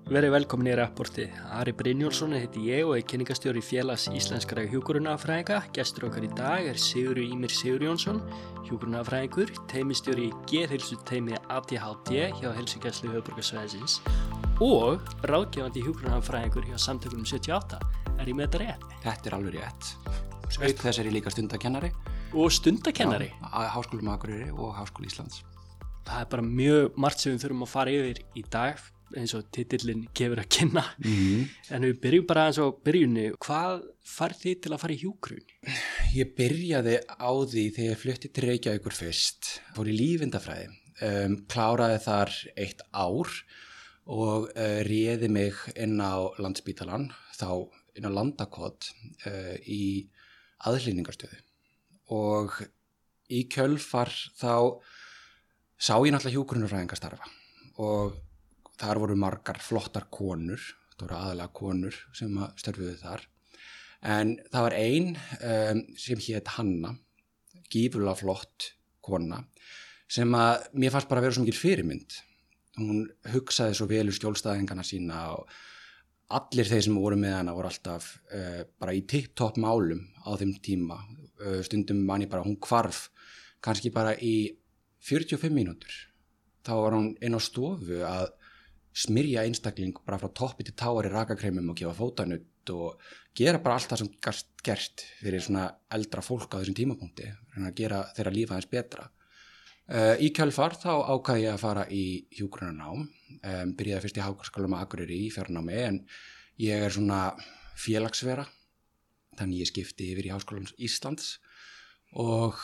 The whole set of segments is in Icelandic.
Verið velkomin í rapportið. Ari Brynjólfsson heiti ég og kynningastjóri félags íslenskra hjúkrunarfræðinga. Gestur okkar í dag Sigurður Ýmir Sigurjónsson, hjúkrunarfræðingur, teymistjóri í geðheilsuteymi ADHD hjá Heilsugæslu höfuðborgarsvæðisins og ráðgefandi hjúkrunarfræðingur hjá Samtökunum 78. Er ég með þetta rétt? Þetta alveg rétt. Auk þess ég líka stundakennari. Og stundakennari? Á Háskólanum á Akureyri og Háskóla Íslands. Það bara mjög margt sem við þurfum að fara yfir í dag, eins og titillinn gefur að kynna. En við byrjum bara eins og byrjunni. Hvað færð þið til að fara í hjúkrun? Ég byrjaði á því þegar ég flutti til Reykjavíkur fyrst. Fór í lífeindafræði. Kláraði þar 1 ár og réði mig inn á Landspítalann, þá inn á Landakot í aðhlynningarstöðu. Og í kjölfar þá sá ég náttúrulega hjúkrunarfræðinga starfa og þar voru margar flottar konur, það voru aðalega konur sem störfuðu þar. En það var ein sem hét Hanna, gífurlega flott kona, sem að mér fannst bara að vera svo mikil fyrirmynd. Hún hugsaði svo vel skjólstæðingana sína og allir þeir sem voru með hana voru alltaf bara í tipp-topp málum á þeim tíma. Stundum man ég bara, hún hvarf kannski bara í 45 mínútur. Þá var hún inn á stofu að smyrja einstakling bara frá toppi til táar í rakakremum og gefa fótanutt og gera bara allt það sem gert fyrir svona eldra fólk á þessum tímapunkti, að gera þeirra líf aðeins betra. Í kjölfar þá ákvað ég að fara í hjúkrunarnám, byrjaði fyrst í Háskólanum á Akureyri í fjarnámi, en ég svona félagsvera, þannig ég skipti yfir í Háskólanum Íslands og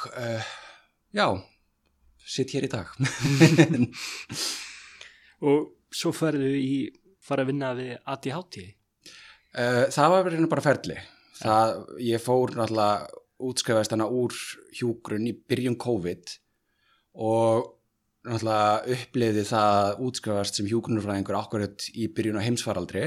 sitt hér í dag. Og svo fara að vinna við ADHD? Það var bara ferli. Ég fór náttúrulega útskrifaðist hana úr hjúkrun í byrjun COVID og náttúrulega upplifði það að útskrifast sem hjúkrunarfræðingur akkurat í byrjun á heimsfaraldri.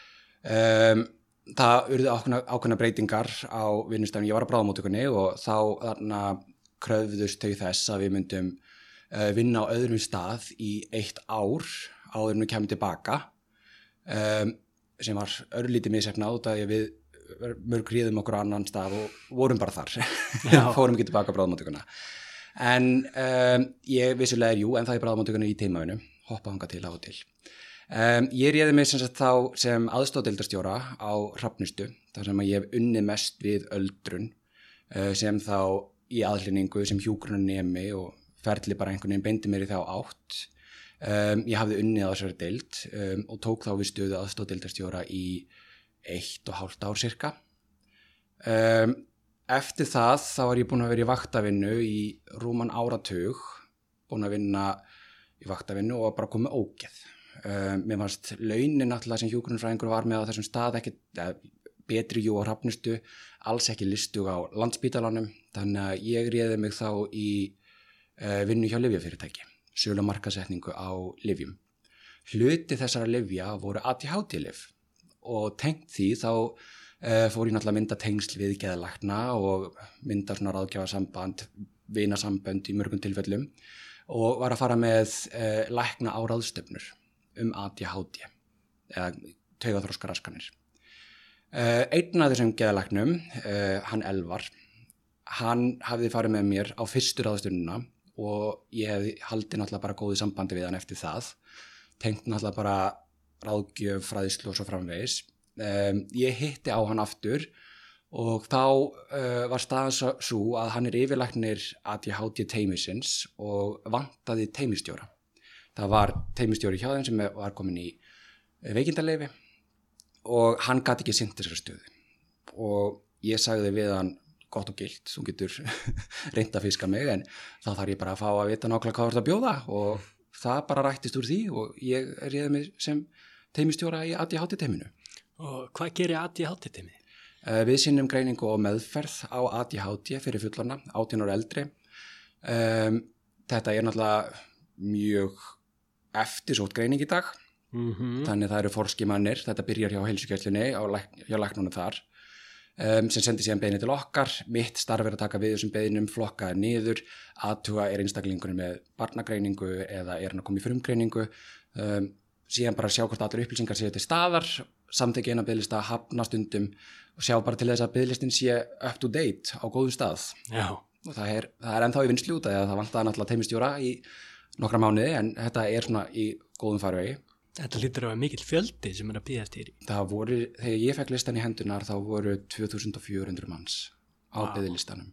Það urðu ákveðnar breytingar á vinnustafnum. Ég var á bráðamóttökunni og þá þarna kröfðust þau þess að við myndum vinna á öðrum stað í 1 ár áður en við kemum tilbaka, sem var örlítið misheppnað út af því að við mörg réðum okkur á annan stað og vorum bara þar. Fórum ekki tilbaka á bráðamóttökuna. En ég vissulega en það er bráðamóttökunni í teimavinu, hoppa þangað til á og til. Ég réði mig sem aðstoðdeildarstjóra á Hrafnistu, þar sem ég hef unnið mest við öldrun, sem þá í aðhlynningu sem hjúkrunarnemi og ferli bara einhvern veginn beindi mér í þá átt. Ég hafði unnið á þessari deild og tók þá við stöðu aðstoðdeildarstjóra í 1,5 ár cirka. Eftir það þá var ég búin að vera í vaktavinnu í rúman áratug, búin að vinna í vaktavinnu og bara komið ógeð. Mér fannst launin náttúrulega sem hjúkrunarfræðingur var með á þessum stað betri á Hrafnistu, alls ekki listug á Landspítalanum, þannig að ég réði mig þá í vinnu hjá lyfjafyrirtæki, sölu og markaðssetningu á lyfjum. Hluti þessara lyfja voru ADHD-lyf og tengt því þá fór ég náttúrulega að mynda tengsl við geðlækna og mynda svona ráðgjafarsamband, vinasambönd í mörgum tilfellum og var að fara með lækna á ráðstefnur ADHD eða taugaþroskaraskanir. Einn af þessum geðlæknum, hann Elvar, hann hafði farið með mér á fyrstu ráðstefnuna og ég hefði haldið náttúrulega bara góðu sambandi við hann eftir það, tengt náttúrulega bara ráðgjöf, fræðslu og svo framvegis. Ég hitti á hann aftur og þá var staðan svo að hann yfirlæknir ADHD teymisins og vantaði teymistjóra. Það var teymistjóri hjá þeim sem var komin í veikindaleyfi og hann gat ekki sinnt þessari stöðu og ég sagði við hann, gott og gilt, þú getur reynt að fiska mig, en þá þarf ég bara að fá að vita nákvæmlega hvað þú ert að bjóða og það bara rættist úr því og ég réði mig sem teymistjóra í ADHD-teyminu. Og hvað gerir ADHD-teymið? Við sinnum greiningu og meðferð á ADHD fyrir fullorðna, 18 ára eldri. Þetta er náttúrulega mjög eftirsótt greining í dag, þannig það eru forskimannir, þetta byrjar hjá heilsugæslunni, hjá læknunum þar. Sem sendi síðan beiðni til okkar. Mitt starf er að taka við þessum beiðnum, flokka niður, athuga einstaklingur með barnagreiningu eða hann að koma í frumgreiningu, síðan bara sjá hvort allir upplýsingar séu til staðar, samþykkja eina biðlista, hafna stundum og sjá bara til þess að biðlistin sé up to date á góðum stað. Já. Og það er ennþá í vinnslu út af því að það vantaði náttúrulega teymistjóra í nokkra mánuði en þetta er svona í góðum farvegi. Þetta hlýtur að vera mikill fjöldi sem að bíða eftir. Það voru, þegar ég fekk listan í hendunar þá voru 2400 manns á biðlistanum.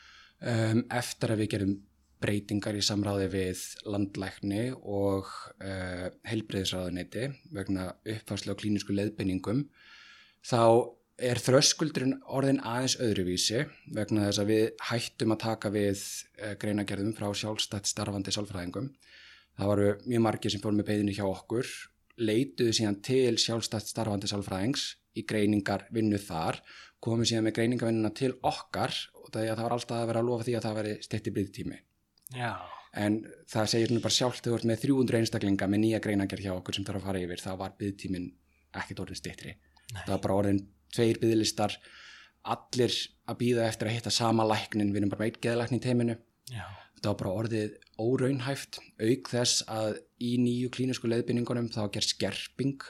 Eftir að við gerum breytingar í samráði við landlækni og heilbrigðisráðuneyti vegna uppfærslu á klínísku leiðbeiningum, þá er þröskuldurinn orðin aðeins öðruvísi vegna þess að við hættum að taka við greinagerðum frá sjálfstætt starfandi sálfræðingum. Það voru mjög margir sem fóru með beiðni hjá okkur, leituðu síðan til sjálfstætt starfandi sálfræðings í greiningar vinnu þar, komu síðan með greiningarvinnuna til okkar og það var alltaf að vera að lofa því að það væri styttri biðtími. Já. En það segir nú bara sjálft þegar þú ert með 300 einstaklinga með nýja greinagerð hjá okkur sem þarf að fara yfir, þá var biðtíminn ekkert orðin styttri. Það var bara orðin 2 biðlistar, allir að bíða eftir að hitta sama læknin, við erum bara með 1 geðlækni í teyminu. Já. Það var bara orðið óraunhæft, auk þess að í nýju klínísku leiðbeiningunum þá var gerð skerping.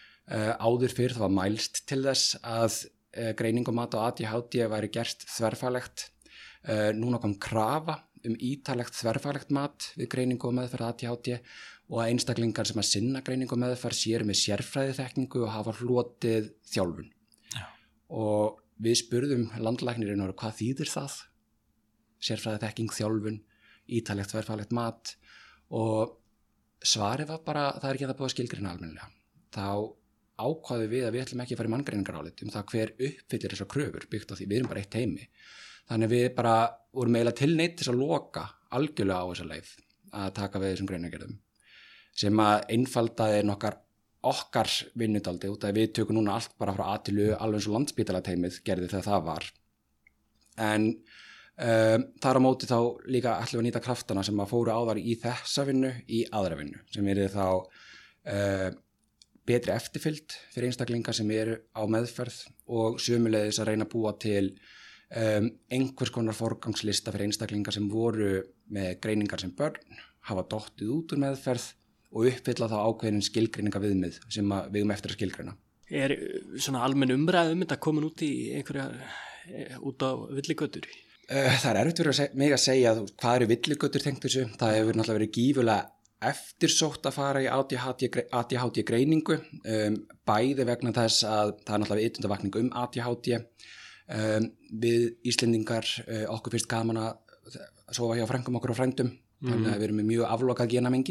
Áður fyrr það var mælst til þess að greiningumat á ADHD væri gert þverfaglegt. Núna kom krafa ítarlegt þverfaglegt mat við greiningu og meðferð ADHD og að einstaklingar sem að sinna greiningu og meðferð séu með sérfræðiþekkingu og hafa hlotið þjálfun. Já. Og við spurðum landlæknirinn hvað þýðir það? Sérfræðiþekking, þjálfun, ítarlegt þverfaglegt mat og svarið var bara það er ekki það búið að skilgreina almennilega. Þá ákváðum við að við ætlum ekki að fara í manngreiningarálit það hver uppfyllir þessar kröfur byggt á því við erum bara 1 teymi. Þannig við bara vorum eiginlega tilneytt til að loka algjörlega á þessa leið að taka við þessum greinagerðum sem að einfaldaði okkar vinnudaldi út að við tökum núna allt bara frá A til Ö alveg eins og Landspítalateymið gerði þegar það var. En þar á móti þá líka ætlum við að nýta kraftana sem að fóru áðar í þessa vinnu í aðra vinnu sem er þá betri eftirfylgd fyrir einstaklingar sem eru á meðferð og sömuleiðis að reyna að búa til einhvers konar forgangslista fyrir einstaklingar sem voru með greiningar sem börn, hafa dottið út úr meðferð og uppfylla þá ákveðin skilgreininga viðmið sem við eftir að skilgreina. Er svona almenn umræð þetta komin út í út á villigötur? Það er erfitt fyrir mig að segja hvað eru villigötur tengt þessu. Það hefur náttúrulega verið gífurlega eftirsótt að fara í ADHD greiningu, bæði vegna þess að það er náttúrulega vitundavakning ADHD. Við Íslendingar okkur fyrst gaman að sofa hjá frængum okkur og frændum þannig að við erum með mjög aflokað genamengi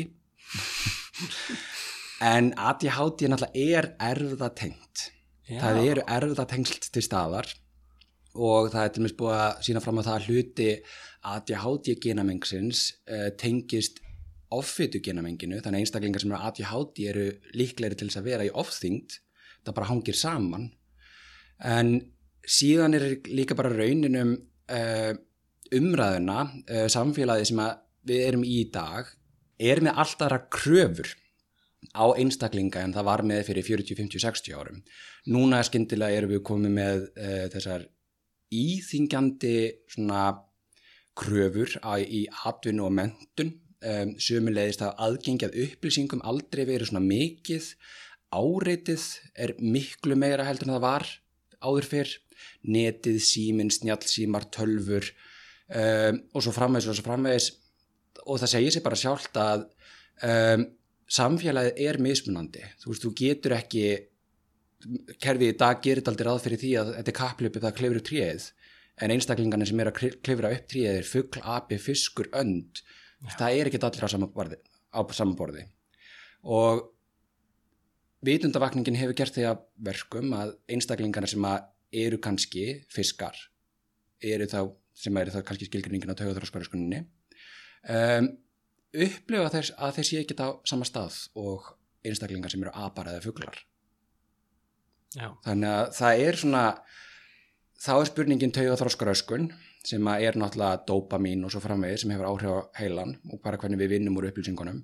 en ADHD náttúrulega er erfðatengt. Það eru erfðatengsl til staðar og það er til dæmis búið að sýna fram að það hluti ADHD genamengsins tengist offitu genamenginu, þannig að einstaklingar sem eru ADHD eru líklegri til þess að vera í ofþyngd, það bara hangir saman. En síðan er líka bara rauninum umræðuna, samfélagið sem við erum í dag er með allt aðra kröfur á einstaklinga en það var með fyrir 40, 50, 60 árum. Núna skyndilega erum við komið með þessar íþyngjandi svona kröfur í atvinnu og menntun, sömuleiðist að aðgengi að upplýsingum aldrei verið svona mikið, áreitið er miklu meira heldur en það var áður fyrr. Netið, síminn, snjallsímar, tölvur og svo framvegis og það segir sig bara sjálft að samfélagið er mismunandi. Þú veist, þú getur ekki kerfið í dag gerir aldrei ráð fyrir því að þetta er kapphlaupið það klifra upp tréð en einstaklingarnir sem eru að klifra upp tréð er fugl, api, fiskur, önd. Það er ekki allir á sama borði og vitundavakningin hefur gert því að verkum að einstaklingarnir sem eru kannski fiskar, eru þá kannski skilgreiningin á taugaþroskaröskuninni, upplifa að þeir séu ekki á sama stað og einstaklingar sem eru apar eða fuglar. Já. Þannig að það er svona, þá er spurningin taugaþroskaröskun sem er náttúrulega dópamín og svo framvegis sem hefur áhrif á heilan og bara hvernig við vinnum úr upplýsingunum.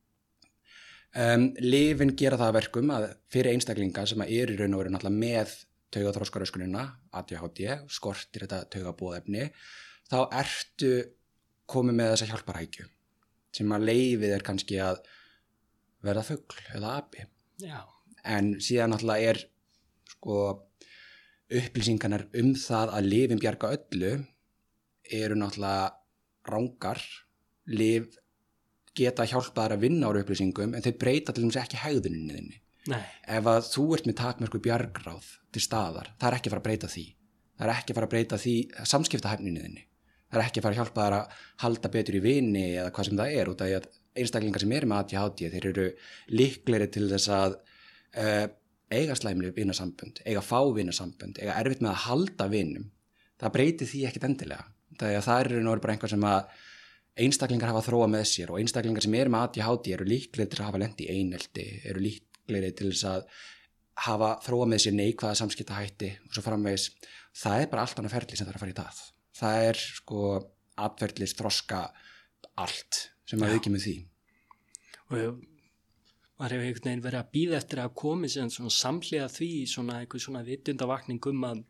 Lyfin gera það að verkum að fyrir einstaklinga sem eru í raun og veru náttúrulega með taugaþroskaröskunina, ADHD, skortir þetta taugabóðefni, þá ertu komið með þessa hjálparhækju sem að leyfið kannski að verða fugl eða api. Já. En síðan náttúrulega sko upplýsingarnar það að lyfin bjarga öllu eru náttúrulega rangar. Lyf geta hjálpað að vinna úr upplýsingum en þau breyta til dæmis ekki hegðuninni þinni. Nei. Ef að þú ert með takmörku bjargráð til staðar, það er ekki að fara að breyta því. Það er ekki að fara að breyta því samskiptahæfninni þinni. Það er ekki að fara að hjálpa þær að halda betur í vini eða hvað sem það út af því að einstaklingar sem eru með ADHD, þeir eru líklegri til þess að eiga slæmleg vinasambönd, eiga fá vinasambönd, eiga erfitt með að halda vinum. Það breytir því ekkit endilega. Það eru bara einhver sem að einstaklingar hafa þróað með sér og einstaklingar sem eru með ADHD eru líklegri til að hafa lent í einelti, eru líklegri til þess að hafa þróað með sér neikvæða samskiptahætti og svo framvegis. Það er bara allt annað ferli sem það er að fara í það. Það er sko atferlis, þroska, allt sem að auki með því. Og maður hefur einhvern veginn verið að bíða eftir að komi sem svona samhliða því einhver svona vitundavakning að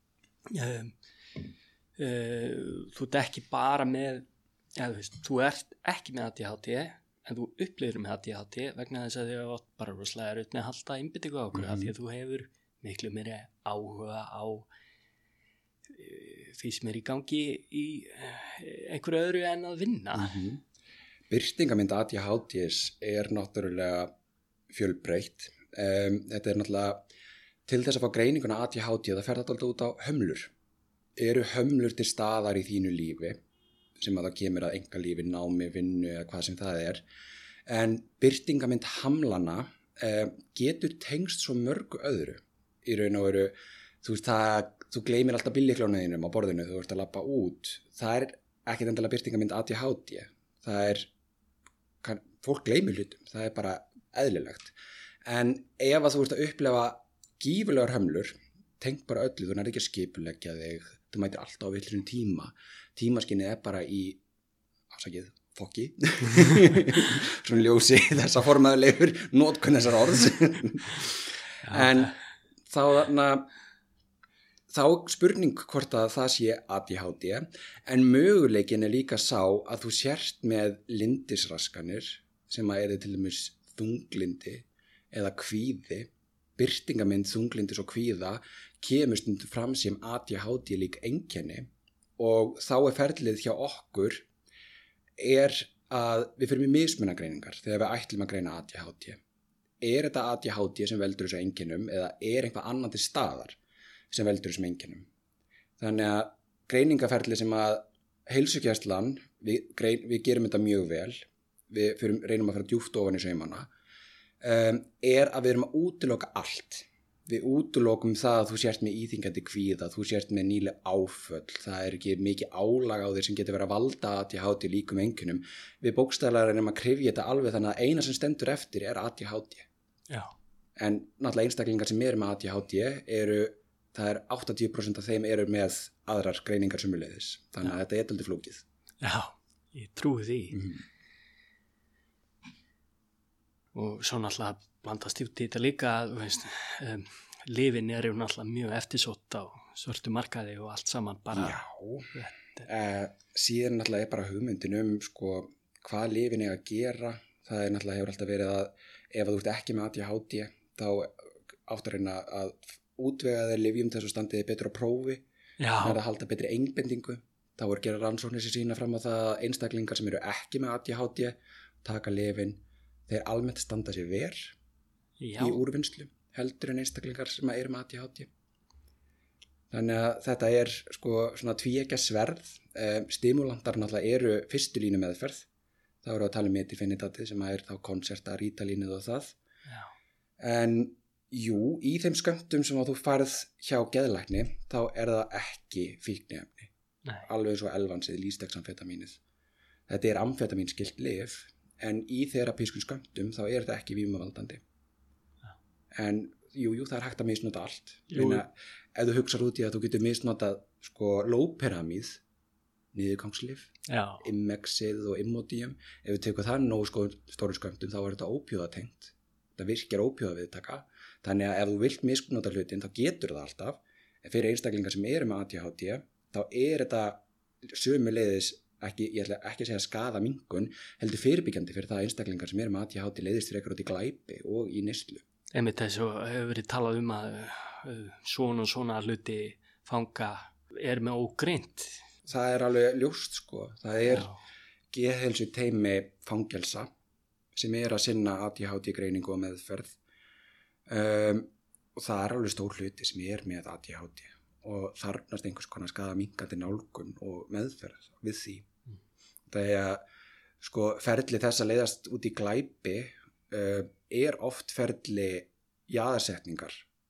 þú ert ekki bara með, þú ert ekki með ADHD en þú upplifir með ADHD vegna þess að þið hafa bara rosalega erfitt með að halda einbeitingu á okkur af því að þú hefur miklu meiri áhuga á því sem í gangi í einhverju öðru en að vinna. Birtingamynd ADHDs náttúrulega fjölbreytt. Þetta náttúrulega til þess að fá greininguna ADHD það fer þetta alltaf út á hömlur. Eru hömlur til staðar í þínu lífi sem að það kemur að einkalífi, námi, vinnu eða hvað sem það en birtingamynd hamlana getur tengst svo mörgu öðru í raun og veru. Þú gleymir alltaf billiklónuðinum á borðinu þú ert að labba út. Það ekkert endilega birtingamynd ADHD. Fólk gleymir hlutum, það bara eðlilegt. En ef að þú ert að upplefa gífurlegar hömlur, tengt bara öllu, þú nærði ekki að skipuleggja þig, þú mætir alltaf á vitlausum tíma. Tímaskinnið bara í, fokki, svona ljósi þessa formaðulegur, notkun þessar orðs. En þá spurning hvort að það sé ADHD, en möguleikin líka sá að þú sért með lindisraskanir sem að eru til dæmis þunglindi eða kvíði. Birtingamynd þunglindis og kvíða kemur stundum fram sem ADHD lík einkenni og þá ferlið hjá okkur að við fyrir með mismunagreiningar þegar við ætlum að greina ADHD. Þetta ADHD sem veldur þessu einkennum eða eitthvað annan til staðar sem veldur þessum einkennum? Þannig að greiningaferlið sem að heilsugæslan, við gerum þetta mjög vel, við reynum að fara djúpt ofan í saumana, að við erum að útiloka allt. Við útilokum það að þú sért með íþyngjandi kvíða, þú sért með nýleg áföll, það ekki mikið álag á þér sem getur verið að valda ADHD líkum einkennum. Við bókstaflega reynum að kryfja þetta alveg þannig að eina sem stendur eftir ADHD. Já. En náttúrulega einstaklingar sem eru með ADHD það 80% af þeim eru með aðrar greiningar sömuleiðis. Þannig að þetta dálítið flókið. Já, ég trúi því. Og svo náttúrulega blandast út í þetta líka lyfin eru náttúrulega mjög eftirsótt á svörtu markaði og allt saman bara. Já, síðan náttúrulega bara hugmyndin hvað lyfin að gera. Það náttúrulega hefur alltaf verið að ef þú ert ekki með ADHD þá áttu að reyna að útvega þeir lyfjum þess að standiði betur á prófi. Það að halda betri einbendingu. Þá gera rannsóknir sem sýna fram á það að einstaklingar sem eru ekki með ADHD taka lyfin, þeir almennt standa sér verr í úrvinnslu heldur en einstaklingar sem eru með ADHD. Þannig að þetta svona tvíeggja sverð. Stimulantar náttúrulega eru fyrstu línu meðferð. Þá eru að tala um metilfenidatið sem þá konserta, rítalínið og það. Já. En í þeim skömmtum sem að þú farð hjá geðlækni þá það ekki fíkniefni. Alveg svo elvansið, lísteksamfetamínið. Þetta amfetamínskylt lyf en í þerapískum skömmtum þá þetta ekki vímuvaldandi. En það hægt að misnota allt. Ef þú hugsar út í að þú getur misnotað lóperamíð, niðurgangslyf, Imexið og Imodium, ef við tekum það nógu stóru skömmtum þá þetta ópíóðatengt. Það virkjar ópíóðaviðtaka. Þannig að ef þú vilt misnota hlutin þá getur það alltaf. En fyrir einstaklingar sem eru með ADHD þá þetta sömuleiðis ég ætla ekki að segja skaða minnkun, heldur fyrirbyggjandi fyrir það að einstaklingar sem með ADHD leiðist frekar út í glæpi og í neyslu. Einmitt þessu hefur verið talað að svona hluti fanga með ógreint. Það alveg ljóst sko, það geðheilsu teymi fangelsa sem að sinna ADHD greiningu og meðferð og það alveg stór hluti sem með ADHD og þarfnast einhvers konar skaða minnkandi nálgun og meðferð við því. Það sko ferli þess að leiðast út í glæpi oft ferli jaðarsetningar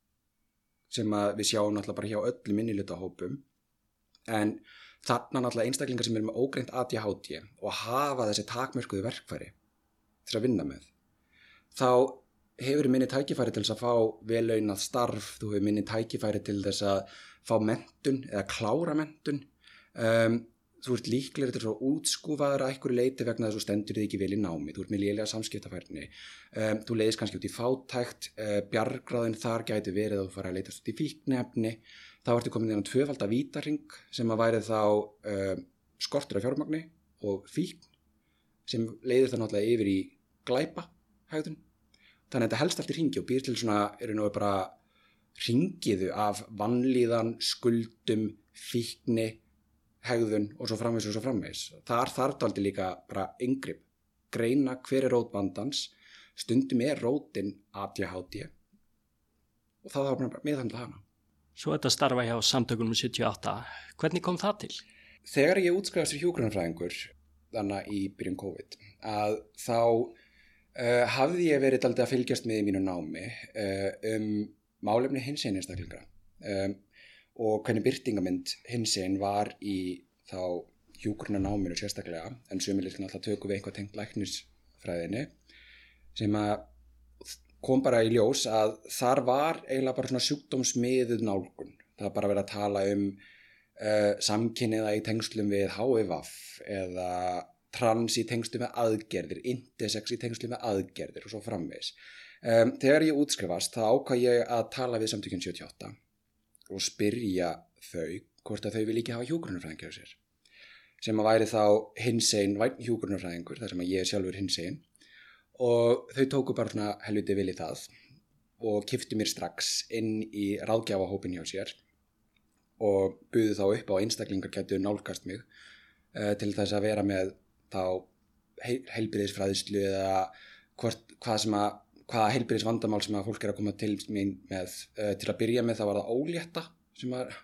sem að við sjáum náttúrulega bara hjá öllum minnihlutahópum en þarna náttúrulega einstaklingar sem með ógreint ADHD og hafa þessi takmörkuðu verkfæri til að vinna með. Þá hefur minni tækifæri til þess að fá vel launað starf, þú hefur minni tækifæri til þess að fá menntun eða klára menntun. Þú ert líklegri til að útskúfaður að einhverju leyti vegna þess að þú stendur þig ekki vel í námi. Þú ert með lélega samskiptafærni. Þú leiðist kannski út í fátækt, bjargráðin þar gæti verið að þú fara að leitast út í fíkniefni. Þá ertu komin í tvöfalda vítarhring sem að væri þá skortur af fjármagni og fíkn sem leiðir það náttúrulega yfir í glæpa hegðun. Þannig að þetta helst eftir hringi og býr til svona bara hringiðu af vanlíðan, skuldum, fíkni, hegðun og svo framvegis og svo framvegis. Þar þarf dálítið líka bara inngrip, greina hver rót vandans, stundum rótin ADHD og það var bara meðhandla hana. Svo þetta starfa hjá Samtökunum 78, hvernig kom það til? Þegar ég útskrifast sem hjúkrunarfræðingur þannig í byrjun COVID að þá hafði ég verið dálítið að fylgjast með í mínu námi málefni hinsegin einstaklinga og hvernig birtingamynd hinsegin var í þá hjúkrunarnáminu sérstaklega en sömuleiðis alltaf tökum við eitthvað tengt læknisfræðinni sem að kom bara í ljós að þar var eiginlega bara svona sjúkdómsmiðuð nálgun. Það var bara verið að tala samkynniða í tengslum við HIV eða trans í tengslum með aðgerðir, intersex í tengslum með aðgerðir og svo framvegis. Þegar ég útskrifast þá ákvað ég að tala við Samtökin 78 og spyrja þau hvort að þau vil ekki hafa hjúkrunarfræðingi á sér sem að væri þá hinsegin vænn hjúkrunarfræðingur þar sem að ég sjálfur hinsegin og þau tóku bara svona helviti vil í það og keyptu mér strax inn í ráðgjafahópinn hjá sér og buðu þá upp á einstaklingar gætu nálgast mig til þess að vera með þá heilbrigðisfræðslu eða hvaða heilbrigðisvandamál sem að fólk að koma til mín með til að byrja með það var það ólétta sem var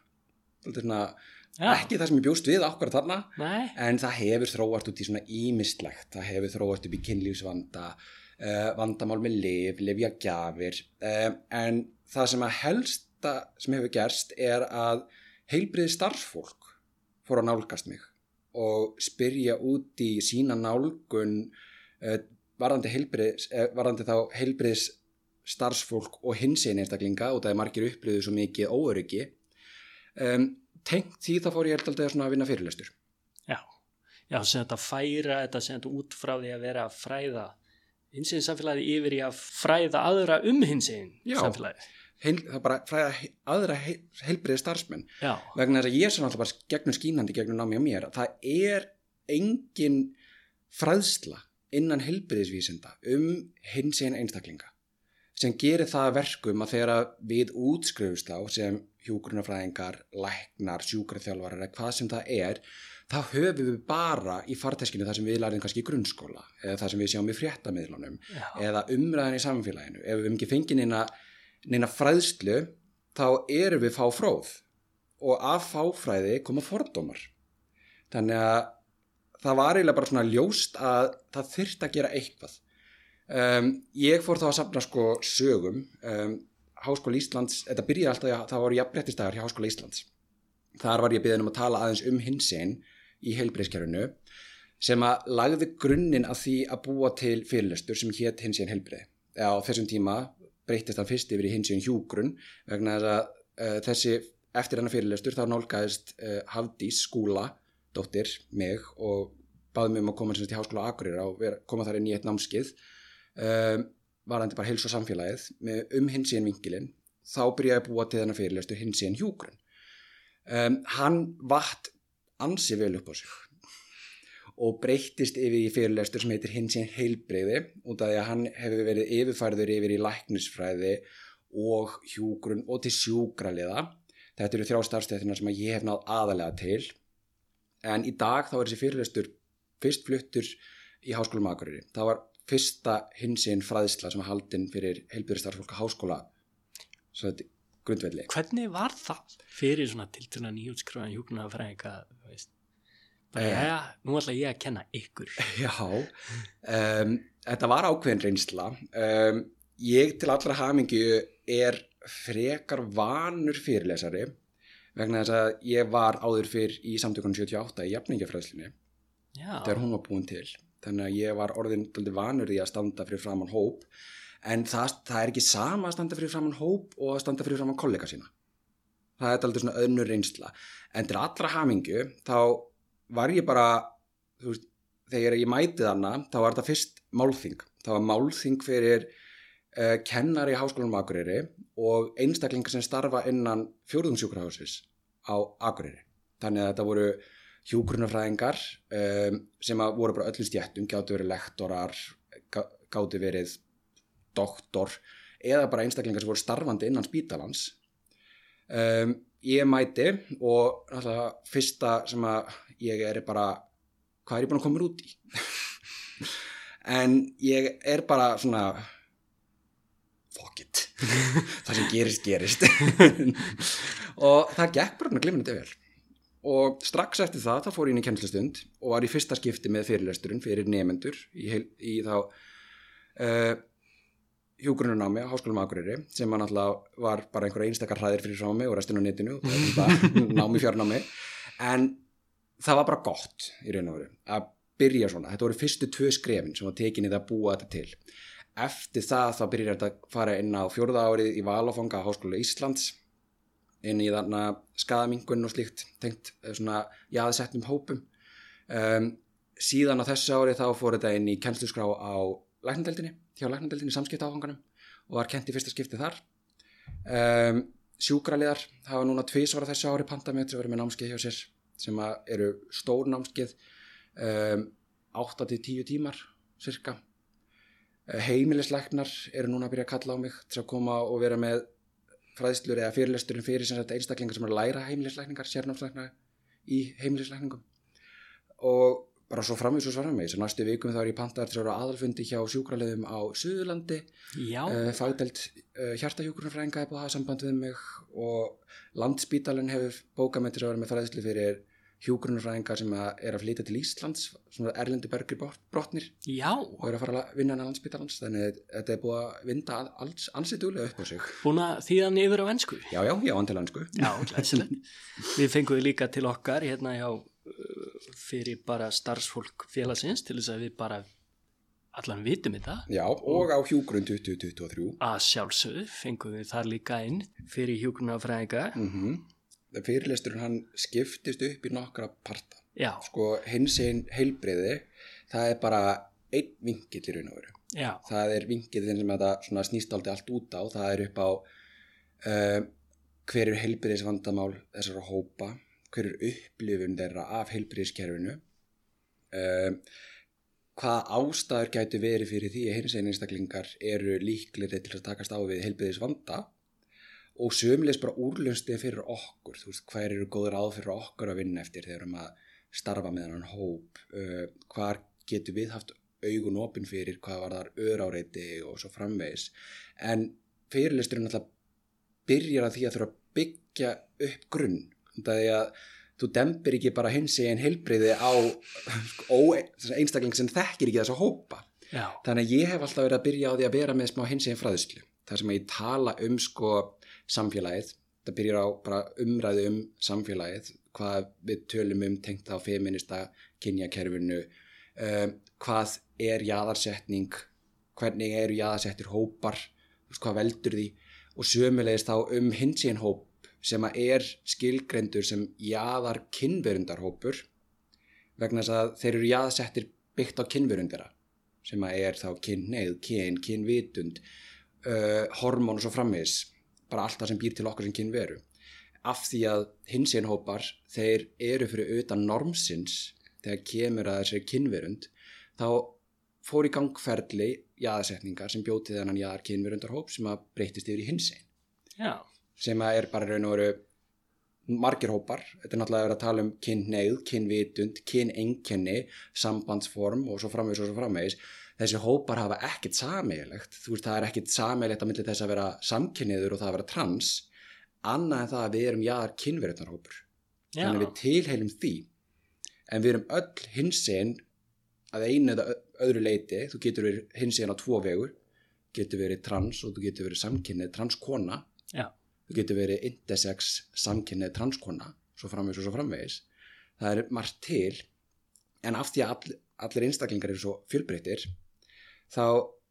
ekki það sem ég bjóst við akkurat þarna. Nei. En það hefur þróast út í svona ýmislegt, það hefur þróast upp í kynlífsvanda, vandamál með lyfjagjafir en það sem að helsta sem hefur gerst að heilbrigðisstarfsfólk fór að nálgast mig og spyrja út í sína nálgun varðandi þá heilbrigðisstarfsfólk og hinsegin einstaklinga og það margir upplifðu svo mikið óöryggi tengt því þá fór ég alltaf að vinna fyrirlestur. Já, sem þetta færa þetta sem þetta út frá því að vera að fræða hinsegin samfélagi yfir í að fræða aðra hinsegin samfélagi. Það bara fræða aðra heilbrigðisstarfsmenn vegna þess að ég er alltaf bara gegnum skínandi gegnum námi á mér það engin fræðsla innan heilbrigðisvísinda hinsegin einstaklinga sem gerir það verkum að þegar við útskrifumst á sem hjúkrunarfræðingar, læknar, sjúkraþjálfarar eða hvað sem það þá höfum við bara í farteskinu það sem við lærðum kannski í grunnskóla eða það sem við sjáum í fréttamiðlunum eða umræðan í samfélaginu. Ef við höfum ekki fengið neina fræðslu þá erum við fáfróð og af fáfræði koma fordómar. Þannig að það var eiginlega bara svona ljóst að það þyrfti að gera eitthvað. Ég fór þá að safna sögum. Háskóla Íslands, þetta byrjaði alltaf, það voru jafnréttisdagar hjá Háskóla Íslands. Þar var ég beðinn að tala aðeins hinsegin í heilbrigðiskerfinu sem að lagði grunninn að því að búa til fyrirlestur sem hét hinsegin heilbrigði. Á þessum tíma breyttist hann fyrst yfir í hinsegin hjúkrun vegna þess að eftir hennar fyrirlestur þá nálgaðist Hafdís Skúla, dóttir mig og baði mig að koma til Háskóla Akureyrar og koma þar inn í eitt námskeið varðandi bara heilsu og samfélagið hinsegin vinkilinn. Þá byrjaði að búa til hennar fyrirlestur hinsegin hjúkrun. Hann vatt ansi vel upp á sig og breyttist yfir í fyrirlestur sem heitir Hinsegin heilbrigði út af því að hann hefur verið yfirfærður yfir í læknisfræði og hjúkrun og til sjúkraliða. Þetta eru 3 starfsstéttirnar sem ég hef náð aðalega til. En í dag þá þessi fyrirlestur fyrst fluttur í Háskólanum á Akureyri. Það var fyrsta hinsegin fræðsla sem var haldin fyrir heilbrigðisstarfsfólk á háskóla grundvelli. Hvernig var það fyrir svona tiltölulega nýútskrifaðan hjúkrunarfræðinga, þú veist? Bara, nú ætla ég að kenna ykkur. Já, þetta var ákveðin reynsla. Ég til allra hamingju frekar vanur fyrirlesari vegna þess að ég var áður fyrr í samtökunum 78 í jafningjafræðslunni þegar hún var búin til. Þannig að ég var orðin dálítið vanur í að standa fyrir framan hóp, en það er ekki sama að standa fyrir framan hóp og að standa fyrir framan kollega sína. Það er dálítið svona önnur reynsla. En til allra hamingju þá var ég bara, þú veist, þegar ég mætið hana, þá var þetta fyrst málþing. Það var málþing fyrir kennari í Háskólanum á Akureyri og einstaklingar sem starfa innan fjórðungssjúkrahússins á Akureyri. Þannig að þetta voru hjúkrunarfræðingar sem voru bara öllum stéttum, gátu verið lektorar, gátu verið doktor eða bara einstaklingar sem voru starfandi innan spítalans. Ég mæti og náttúrulega fyrsta sem að ég bara, hvað er ég búin að koma mér út í? En ég bara svona, fuck it, það sem gerist. Og það gekk bara glimrandi vel. Og strax eftir það fór ég inn í kennslustund og var í fyrsta skipti með fyrirlesturinn fyrir nemendur í þá hjúkrunarnámi á Háskólanum á Akureyri sem náttúrulega var bara einhverja einstakar hræðir fyrir frá mig og restin á netinu og þetta námi fjárnámi. En það var bara gott í raun og veru að byrja svona. Þetta voru fyrstu 2 skrefin sem var tekin í það að búa þetta til. Eftir það þá byrjar þetta að fara inn á 4. árið í valáfanga á Háskóla Íslands, inn í þarna skaðamingun og slíkt tengt svona jaðarsettum hópum. Síðan á þessu ári þá fór þetta inn í kennsluskrá á læknadeildinni, hjá læknadeildinni samskiptaáfanganum og var kennt í fyrsta skipti þar. Sjúkraliðar hafa núna 2 ára þessu ári pantað með að vera með námskeið hjá sér sem eru stór námskeið, 8 til 10 tímar cirka. Heimilislæknar eru núna að byrja að kalla á mig til að koma og vera með fræðslur eða fyrirlesturinn fyrir sem sagt einstaklingar sem eru að læra heimilislækningar, sérnámslækna í heimilislækningum. Og bara svo framvegis og framvegis. Næstu vikum þá ég pantaður til að vera aðalfundi hjá sjúkraliðum á Suðurlandi. Fagdeild hjartahjúkrunarfræðinga er búið að hafa samband við mig og Landspítalinn hefur bókað mig til að vera með fræðslu fyrir hjúkrunarfræðingar sem að flytja til Íslands, svona erlendu bergir brotnir. Og að fara að vinna á Landspítalans. Þannig þetta er búið að vinda ansið duglega upp á sig. Búin að þýða yfir á ensku? Já, til ensku. Já, glæsilegt. Við fengum líka til okkar hérna hjá fyrir bara starfsfólk félagsins til þess að við bara allan vitum þetta. Já, og á hjúkrun 2023. Að sjálfsögðu fengum við þar líka inn fyrir hjúkrunarfræðinga. Fyrirlesturinn hann skiptist upp í nokkra parta. Já. Sko hinsegin heilbrigði, það er bara einn vinkill í raun og veru. Já. Það er vinkillinn sem þetta svona snýst aldrei allt út á. Það er upp á hver heilbrigðisvandamál þessara hópa, hver upplifun þeirra af heilbrigðiskerfinu, hvaða ástæður gætu verið fyrir því að hinsegin einstaklingar eru líklegri til að takast á við heilbrigðisvanda og sömuleiðis bara úrlausnir fyrir okkur, þú veist, hver eru góð ráð fyrir okkur að vinna eftir þegar að starfa með hann hóp, hvar getur við haft augun opin fyrir hvað var þar öráreiti og svo framvegis. En fyrirlesturinn alltaf byrjar að því að þurfa að byggja upp grunn. Það er að þú dembir ekki bara hinsegin heilbrigði á einstakling sem þekkir ekki þess að hópa. Já. Þannig að ég hef alltaf verið að byrja á því að vera með smá hinsegin fræðslu. Það sem ég tala samfélagið. Það byrjar á bara umræðu samfélagið, hvað við tölum tengt á feminista kynjakerfinu, hvað er jaðarsetning, hvernig eru jaðarsettir hópar, hvað veldur því og sömulegist þá hinsegin hóp sem er skilgreindur sem jaðar kynverundarhópur vegna þess að þeir eru jaðarsettir byggt á kynverundara sem er þá kynhneigð, kynvitund, hormón og svo framvegis, bara allt það sem býr til okkar sem kynveru. Af því að hinsegin hópar, þeir eru fyrir utan normsins þegar kemur að þessari kynverund, þá fór í gangferli jaðarsetningar sem bjóti þennan jaðar kynverundarhóp sem að breytist yfir í hinsegin. Já. Sem að bara raun og veru margir hópar. Þetta náttúrulega verið að tala kynhneigð, kynvitund, kyneinkenni, sambandsform og svo framvegis. Þessi hópar hafa ekkert sameiginlegt. Þú veist, það ekkert sameiginlegt á milli þess að vera samkynhneigður og það að vera trans, annað en það að við erum jaðar kynverundarhópur. Þannig að við tilheilum því. En við erum öll hinsegin að einu eða öðru leiti. Þú getur verið hinsegin á 2 vegur. Getur verið trans og þú getur verið samkynhneigð transkona. Já. Þú getur verið intersex samkynhneigð transkona, svo framvegis. Það margt til, en af því að allir einstaklingar eru svo fjölbreyttir, þá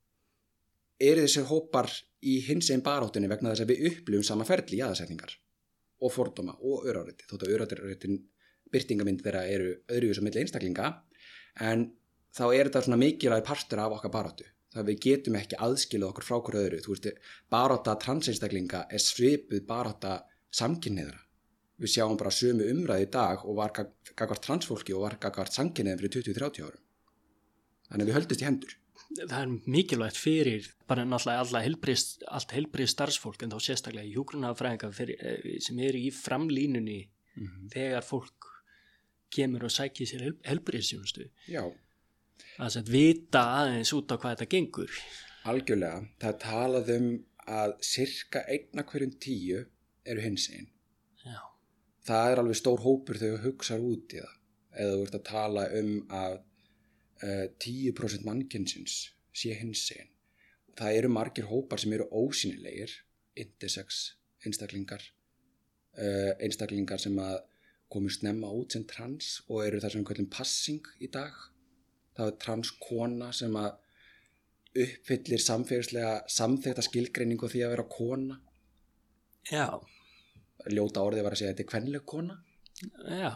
eru þessi hópar í hinsegin baráttunni vegna þess að við upplifum sama ferli jaðarsetningar og fordóma og öráreiti. Þótt að öráreitin birtingamynd þeirra eru öðruvísi á milli einstaklinga, en þá þetta svona mikilvægur partur af okkar baráttu. Það við getum ekki aðskilið okkur frá hverju öðru. Þú veist, barátta transeinstaklinga svipuð barátta samkynhneigðra. Við sjáum bara sömu umræði í dag og var gagnvart transfólki og var gagnvart samkynhneigðum fyrir 20-30 árum. Þannig að við höldumst í hendur. Það mikilvægt fyrir bara náttúrulega allt heilbrigð starfsfólk, en þá sérstaklega hjúkrunarfræðingar sem eru í framlínunni þegar fólk kemur og sækir sér heilbrigðisþjónustu. Já. Að vita aðeins út á hvað þetta gengur. Algjörlega. Það talað að cirka 1 af hverjum 10 eru hinsegin. Já. Það alveg stór hópur þegar þú hugsar út í það. Eða þú ert að tala að 10% mannkynsins sé hinsegin. Það eru margir hópar sem eru ósýnilegir, intersex einstaklingar, einstaklingar sem að komu snemma út sem trans og eru það sem við kallum passing í dag. Það transkona sem að uppfyllir samfélagslega samþekkta skilgreiningu því að vera kona. Já. Ljóta orðið var að segja að þetta kvenleg kona. Já.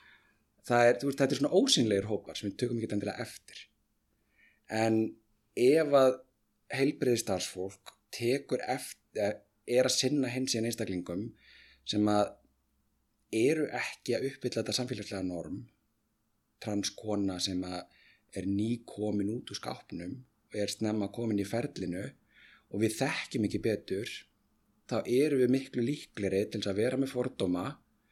Þetta svona ósýnilegir hópar sem við tökum ekki endilega eftir. En ef að heilbrigðisstarfsfólk tekur eftir, að sinna hinsegin einstaklingum sem að eru ekki að uppfylla þetta samfélagslega norm, transkona sem að nýkomin út úr skápnum og snemma komin í ferlinu og við þekkjum ekki betur, þá erum við miklu líklegri til þess að vera með fordóma,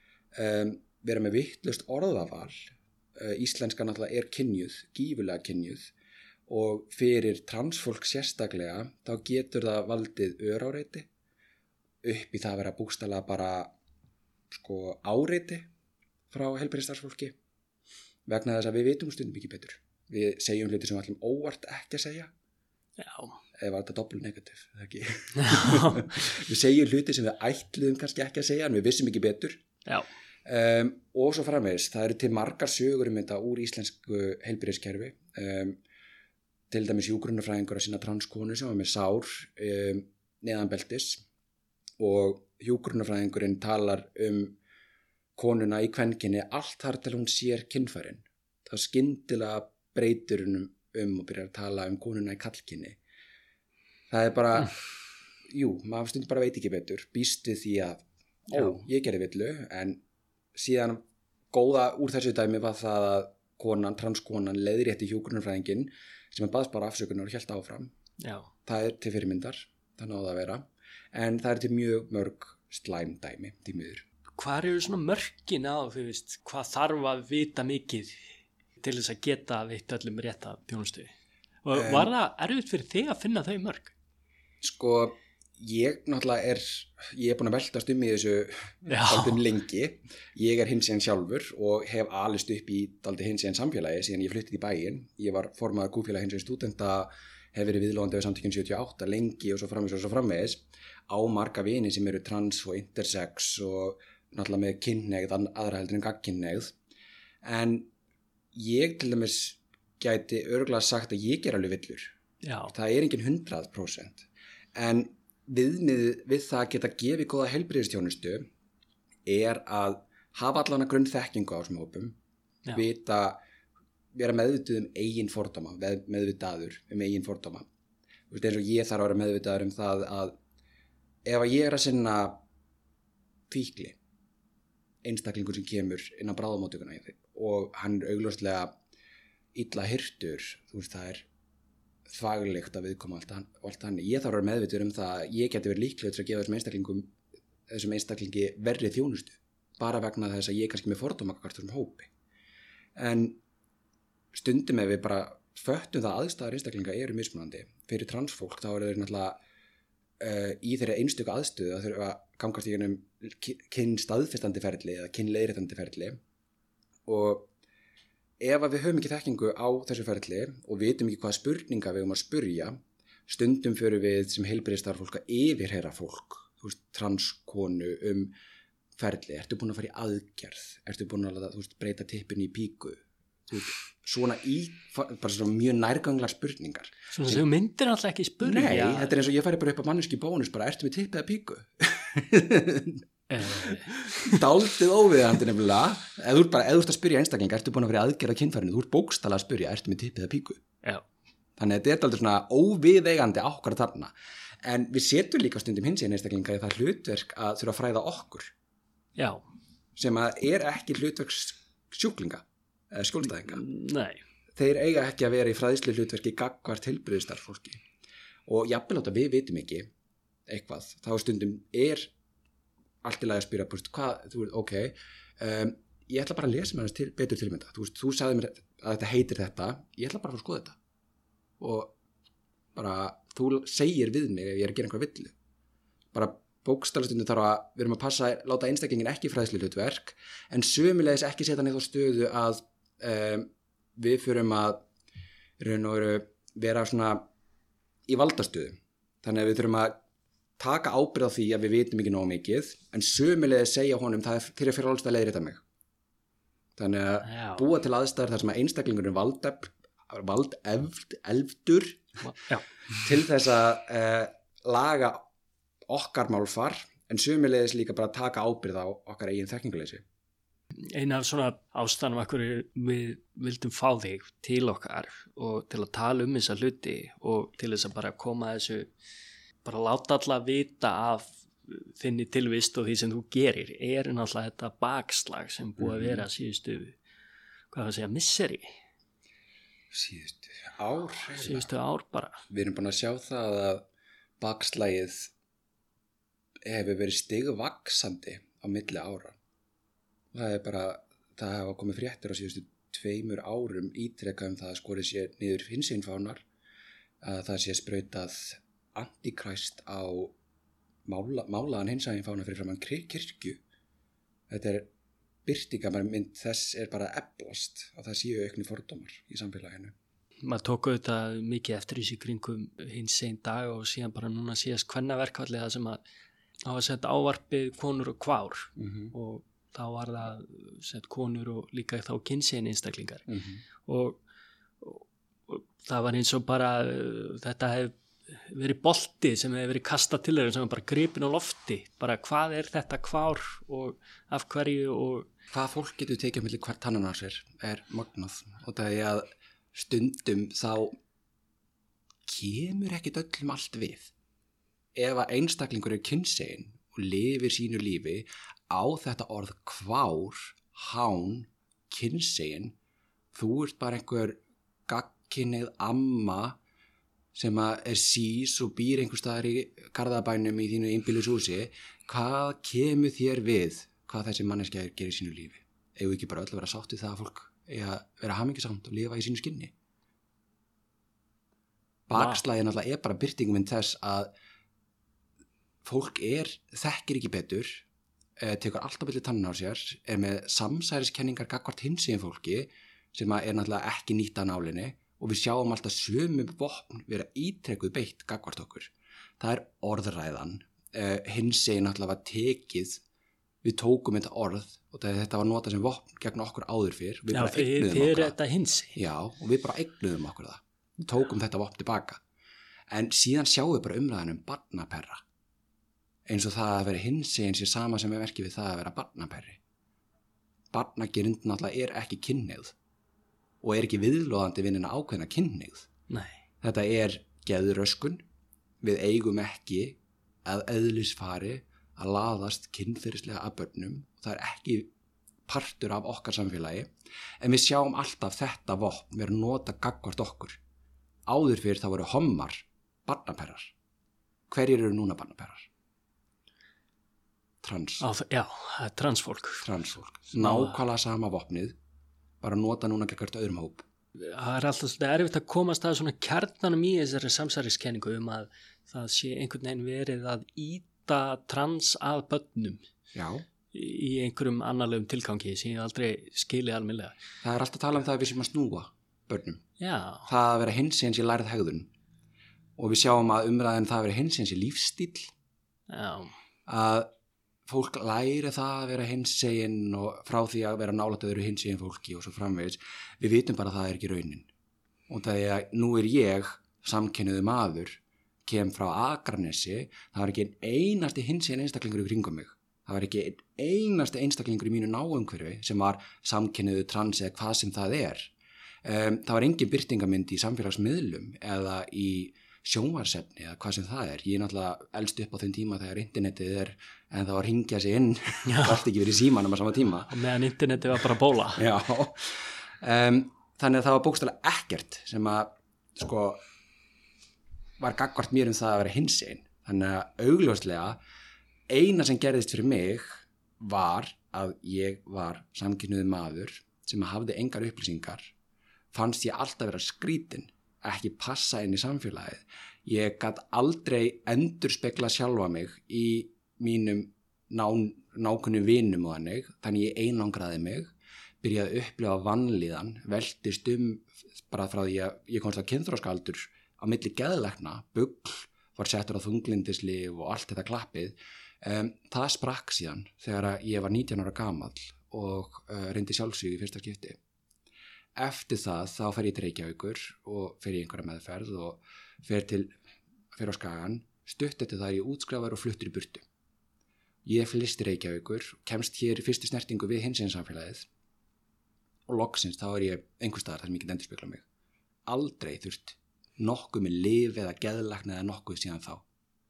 vera með vitlaust orðaval. Íslenska náttúrulega kynjuð, gífurlega kynjuð, og fyrir transfólk sérstaklega þá getur það valdið öráreiti upp í það að vera bókstaflega bara áreiti frá heilbrigðisstarfsfólki vegna þess að við vitum stundum ekki betur. Við segjum hluti sem við ætlum óvart ekki að segja. Já. Eða var þetta doppel negativ, eða ekki? Við segjum hluti sem við ætluðum kannski ekki að segja, en við vissum ekki betur. Já. Og svo framvegis, það eru til margar sögur þetta úr íslensku heilbrigðiskerfi. Til dæmis hjúkrunarfræðingur að sinna transkonu sem var með sár neðan beltis og hjúkrunarfræðingurinn talar konuna í kvenkyni allt þar til hún sér kynfærin. Það skyndilega breytir hún og byrjar að tala konuna í kallkyni. Það bara, maður stundum bara veit ekki betur, býstu því að, ég gerði villu, en síðan góða úr þessu dæmi var það að transkonan leiðrétti hjúkrunarfræðinginn sem baðst bara afsökunar og hélt áfram. Já. Það til fyrirmyndar, það náði að vera, en það til mjög mörg slæm dæmi, því miður. Hvar eru svona mörkin á, þú veist, hvað þarf að vita mikið til þess að geta veitt öllum rétta þjónustu? Og var það erfitt fyrir þig að finna þau mörg? Ég náttúrulega ég búin að veltast í þessu dálítið lengi. Ég hinsegin sjálfur og hef alist upp í dálítið hinsegin samfélagi síðan ég fluttið í bæinn. Ég var formaður kúfélag hinsegin stúdenta, hef verið viðloðandi við samtökin 78 lengi og svo framvegis á marga vini sem eru trans og intersex og náttúrulega með kynhneigð, aðra heldur en gagnkynhneigð. En ég til dæmis gæti örugglega sagt að ég alveg villur. Já. Það engin 100%. En viðmiðið við það að geta gefið góða heilbrigðisþjónustu að hafa allan að grunnþekkingu á þessum hópum, vera meðvituð eigin fordóma, meðvitaður eigin fordóma. Eins og ég þarf að vera meðvitaður það að ef ég að sinna fíkli, einstaklingur sem kemur inn á bráðamóttökuna og hann augljóslega illa hirtur, þú veist, það þvaglegt að viðkoma allt hann. Ég þarf að vera meðvituð það að ég geti verið líklegur til að gefa þessum einstaklingi verri þjónustu, bara vegna þess að ég kannski með fordómakvart þessum hópi. En stundum ef við bara föttum það aðstæður einstaklinga eru mismunandi. Fyrir transfólk þá þeir náttúrulega í þeirra einstöku aðstöðu að þurfa að gangast í einum kynstaðfestandi ferli eða kynleiðréttandi ferli, og ef við höfum ekki þekkingu á þessu ferli og vitum ekki hvaða spurninga við að spurja, stundum fyrir við sem heilbrigðisstarfsfólk að yfirheyra fólk, þú veist, transkonu ferli, ertu búin að fara í aðgerð, ertu búin að breyta tippin í píku, svona bara svona mjög nærganglar spurningar. Svona sem myndir alltaf ekki spurja. Nei, þetta eins og ég færi bara upp á manneski bónus, bara ertu með tipp eða píku? Dálítið óviðandi nefnilega. Ef þú ert að spyrja einstaklinga, ertu búin að vera aðgerð á kynfærinu, þú ert bókstaflega að spyrja, ertu með tipp eða píku? Já. Þannig að þetta er dálítið svona óviðeigandi akkúrat þarna. En við setjum líka stundum hinsegin einstaklinga í það hlutverk að þurfa að fræða okkur. Já. Sem að ekki hlutverk sjúklinga eða skjólstæðinga. Nei. Þeir eiga ekki að vera í fræðslu hlutverki gagnvart heilbrigðisstarfsfólki. Og jafnvel átt að við vitum ekki eitthvað, þá stundum allt í lagi að spyrja, ok, ég ætla bara að lesa mér betur til mynda. Þú sagði mér að þetta heitir þetta, ég ætla bara að skoða þetta. Og bara, þú segir við mig ef ég er að gera einhverja villu. Bara bókstaflega stundum við erum að passa að láta einstaklingin ekki fræðslu hlutverk, en sömulegis ekki setja niður á stöðu að við förum að vera svona í valdastöðu. Þannig að við þurfum að taka ábyrgð á því að við vitum ekki nógu mikið, en sömulegis segja honum það til að fyrir alls að leiðrétta mig. Þannig að búa til aðstæður þar sem að einstaklingurinn valdefldur til þess að laga okkar málfar, en sömulegis líka bara taka ábyrgð á okkar eigin þekkingarleysi. Eina af svona ástæðanum af hverju við vildum fá þig til okkar og til að tala þessa hluti og til þess að bara koma þessu, bara láta alla vita af þinni tilvist og því sem þú gerir, náttúrulega þetta bakslag sem búið að vera síðustu, misseri? Síðustu ár bara. Við erum búin að sjá það að bakslagið hefur verið stigvaxandi á milli ára. Það hafa komið fréttir á síðustu 2 árum ítrekað það að skorið sé niður hinsegin fánar, að það sé sprautað antikræst á málaðan hinsegin fána fyrir framan kirkju. Þetta birtingarmynd þess bara eflast og það séu aukni fordómar í samfélaginu. Maður tók auðvitað mikið eftir þessu kringum hinsegin dag og síðan bara núna síðast kvennaverkfallið það sem að hafa sett ávarpið konur og kvár og þá var það sett konur og líka þá kynsegin einstaklingar og það var eins og bara þetta hefur verið bolti sem hefur verið kastað til þeirra sem var bara gripin á lofti, bara hvað þetta kvár og af hverju og hvað fólk getur tekið milli hvert tannan á sér magnað og það að stundum þá kemur ekkit öllum allt við. Ef að einstaklingur kynsegin og lifir sínu lífi á þetta orð kvár, hán, kynsegin, þú ert bara einhver gagnkynhneigð amma sem að sís og býr einhvers staðar í Garðabænum í þínu einbýlishúsi, hvað kemur þér við hvað þessi manneskja gerir í sínu lífi? Eigum ekki bara öll að vera sátt við það að fólk eiga að vera hamingjusamt og lifa í sínu skinni? Bakslagið náttúrulega bara birtingum þess að fólk þekkir ekki betur, tekur alltaf milli tannan á sér, með samsæriskenningar gagnvart hinsegin fólki sem náttúrulega ekki nýtt að nálinni og við sjáum alltaf sömu vopn vera ítrekkuð beitt gagnvart okkur. Það orðræðan, hinsegin náttúrulega var tekið, við tókum þetta orð og þetta var notað sem vopn gegn okkur áður fyrr. Já, fyrir þetta hinsegin. Já, og við bara eignuðum okkur það. Við tókum þetta vopn tilbaka. En síðan sjáum við bara umræðan barnaperra. Eins og það að vera hinsegin sé sama sem við verkið við það að vera barnaperri. Barnagirind náttúrulega ekki kynhneigð og ekki viðloðandi við neina ákveðna kynhneigð. Nei. Þetta geðröskun. Við eigum ekki að eðlisfari að laðast kynferðislega að börnum. Það ekki partur af okkar samfélagi, en við sjáum alltaf þetta vopn vera nota gagnvart okkur. Áður fyrir það voru hommar, barnaperrar. Hverjir eru núna barnaperrar? Trans. Já, transfólk. Nákvæmlega sama vopnið, bara nota núna gagnvart öðrum hóp. Það alltaf svolítið erfitt að komast að svona kjarnanum í þessari samsæriskenningu að það sé einhvern veginn verið að ýta trans að börnum. Já. Í einhverjum annarlegum tilgangi sem ég aldrei skilið almennilega. Það alltaf að tala um það að við séum að snúa börnum. Já. Það að vera hinsegins í lærið hegðun og við sjáum að umræðin það að vera hinsegins í lífstíl. Já. Að fólk læri það að vera hinsegin og frá því að vera nálægt öðru hinsegin fólki og svo framvegis. Við vitum bara að það ekki raunin. Og það að nú ég samkynhneigður maður, kem frá Akranesi, það var ekki einasti hinsegin einstaklingur í kringum mig. Það var ekki einasti einstaklingur í mínu náumhverfi sem var samkynhneigður, trans eða hvað sem það er. Það var engin birtingamynd í samfélagsmiðlum eða í sjónvarpsefni eða hvað sem það er. Ég náttúrulega elst upp á þeim tíma þegar internetið en það var að hringja sig inn, það var ekki verið í símanum á sama tíma. Og meðan internetið var bara bóla. Já, þannig að það var bókstaflega ekkert sem að var gagnvart mér það að vera hinsegin. Þannig að augljóslega eina sem gerðist fyrir mig var að ég var samkynhneigður maður sem hafði engar upplýsingar, fannst ég alltaf vera skrítin, ekki passa inn í samfélagið. Ég gat aldrei endurspegla sjálfa mig í mínum nákvæmum vinum og þannig ég einangraði mig, byrjaði að upplifa vanlíðan, veltist bara frá því að ég komst á kynþroskaaldur á milli geðlækna, bugl, var settur á þunglyndislyf og allt þetta klappið. Það sprakk síðan þegar ég var 19 ára gamall og reyndi sjálfsvíg í fyrsta skipti. Eftir það þá fer ég til Reykjavíkur og fer í einhverja meðferð og fer á Skagann, stutt eftir það ég útskrifaður og fluttur í burtu. Ég flyst til Reykjavíkur, kemst hér í fyrstu snertingu við hinsegin samfélagið og loksins þá ég einhvers staðar þar sem ég get endurspegla mig. Aldrei þurft nokkuð með lyf eða geðlækni eða nokkuð síðan þá.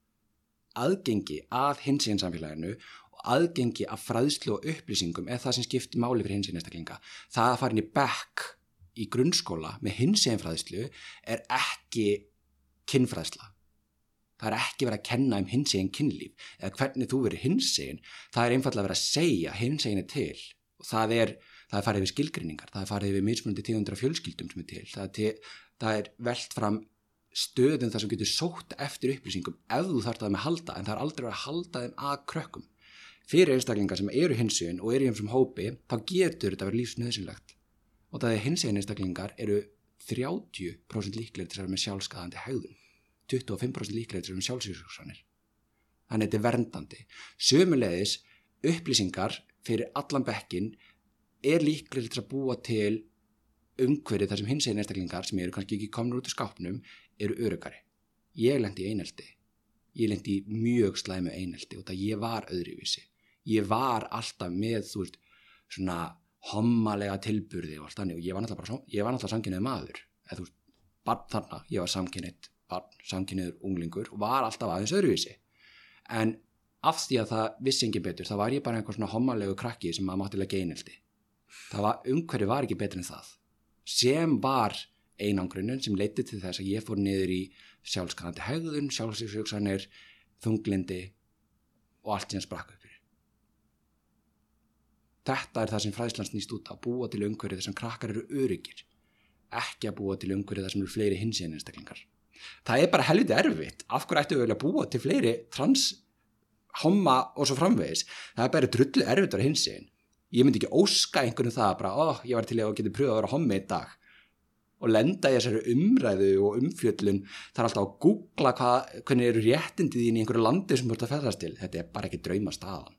Aðgengi að hinsegin samfélaginu og aðgengi að fræðslu og upplýsingum er það sem skiptir máli fyrir hinsegin einstaklinga. Það að fara inn í bekk í grunnskóla með hinsegin fræðslu er ekki kynfræðsla. Það er ekki verið að kenna hinsegin kynlíf eða hvernig þú verið hinsegin. Það er einfaldlega verið að segja hinsegin til og það er farið yfir skilgreiningar, það er farið yfir mismunandi tegundir af fjölskyldum sem til. Það er velt fram stöðum þar sem getur sótt eftir upplýsingum ef þú þarft að þeim að halda, en það er aldrei verið að halda þeim að krökkum. Fyrir einstaklingar sem eru hinsegin og eru í þessum hópi, þá getur þetta verið lífsnauðsynlegt. Og það er hinsegin einstaklingar eru 30% líklegir til að vera með sjálfskaðandi hegðun, 25% líklegir til að vera með sjálfsvígshugsanir. Þannig þetta er verndandi. Sömuleiðis upplýsingar fyrir allan bekkin er líklegir til að búa til umhverfið þar sem hinsegin einstaklingar sem eru kannski ekki komnir út úr skápnum eru öruggari. Ég lendi í einelti. Ég lendi í mjög slæmu einelti og það ég var öðruvísi. Ég var alltaf með, svona hommalega tilburði og allt þannig og ég var náttúrulega samkynhneigður maður. Eða barn þarna, ég var samkynhneigður unglingur og var alltaf aðeins öðruvísi. En af því að það vissi engin betur, þá var ég bara einhver svona hommalegu krakki sem maður mátti leggja einelti. Umhverfið var ekki betur en það. Sem var einangrunin sem leiddi til þess að ég fór niður í sjálfskaðandi hegðun, sjálfsvígshugsanir, þunglyndi og allt sem sprakk upp fyrir. Þetta er það sem fræðslan snýst út að búa til umhverfið þar sem krakkar eru öruggir, ekki að búa til umhverfið þar sem eru fleiri hinsegin einstaklingar. Það er bara helviti erfitt. Af hverju ættu við vilja búa til fleiri trans, homma og svo framvegis? Það er bara drullu erfitt að vera hinsegin. Ég myndi ekki óska einhvern það bara, ég var til að geta pröfað að vera hommi í dag og lenda í þessari umræðu og umfjöllun. Það er alltaf að googla hvernig eru réttindi þín í einhverju landi sem þú ert að ferðast til. Þetta er bara ekki draumastaðan.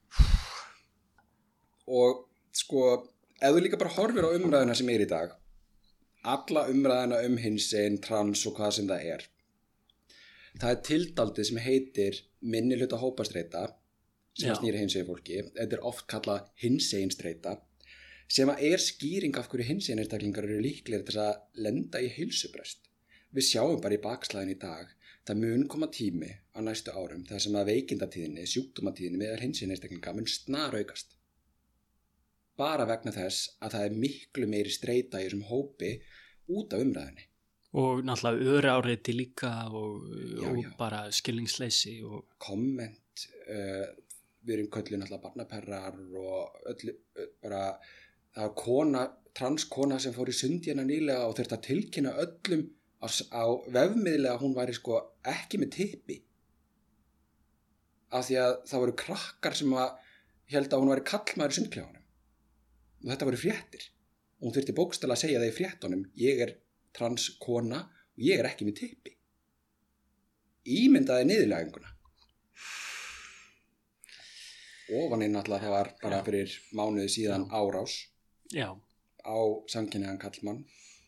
Og ef þú líka bara horfir á umræðuna sem er í dag, alla umræðuna hinsegin, trans og hvað sem það er. Það er tildaldið sem heitir minnihluta hópastreita sem snýr hinsegin fólki. Þetta er oft kallað hinsegin streita sem er skýring af hverju hinsegin einstaklingar eru líklegir til að lenda í heilsubrest. Við sjáum bara í bakslagin í dag, það mun koma tími á næstu árum þar sem að veikindatíðinni, sjúkdómatíðinni meðal hinsegin einstaklinga mun snaraukast. bara vegna þess að það miklu meiri streita í þessum hópi út af umræðinni. Og náttúrulega öráreiti líka og Já. bara skilningsleysi og Komment, við erum kölluð náttúrulega barnaperrar og öllu, bara það var transkona sem fór í sund hérna nýlega og þurfti að tilkynna öllum á vefmiðli að hún væri sko ekki með tippi. Af því að það voru krakkar sem held að hún væri kallmaður í sundklefanum. Og þetta voru fréttir. Og hún þurfti bókstaflega að segja það í fréttunum, ég er transkona og ég er ekki með tippi. Ímyndaði niðurlæginguna. Ofan inn alltaf það var bara fyrir mánuði síðan árás já, á samkynhneigðan karlmann.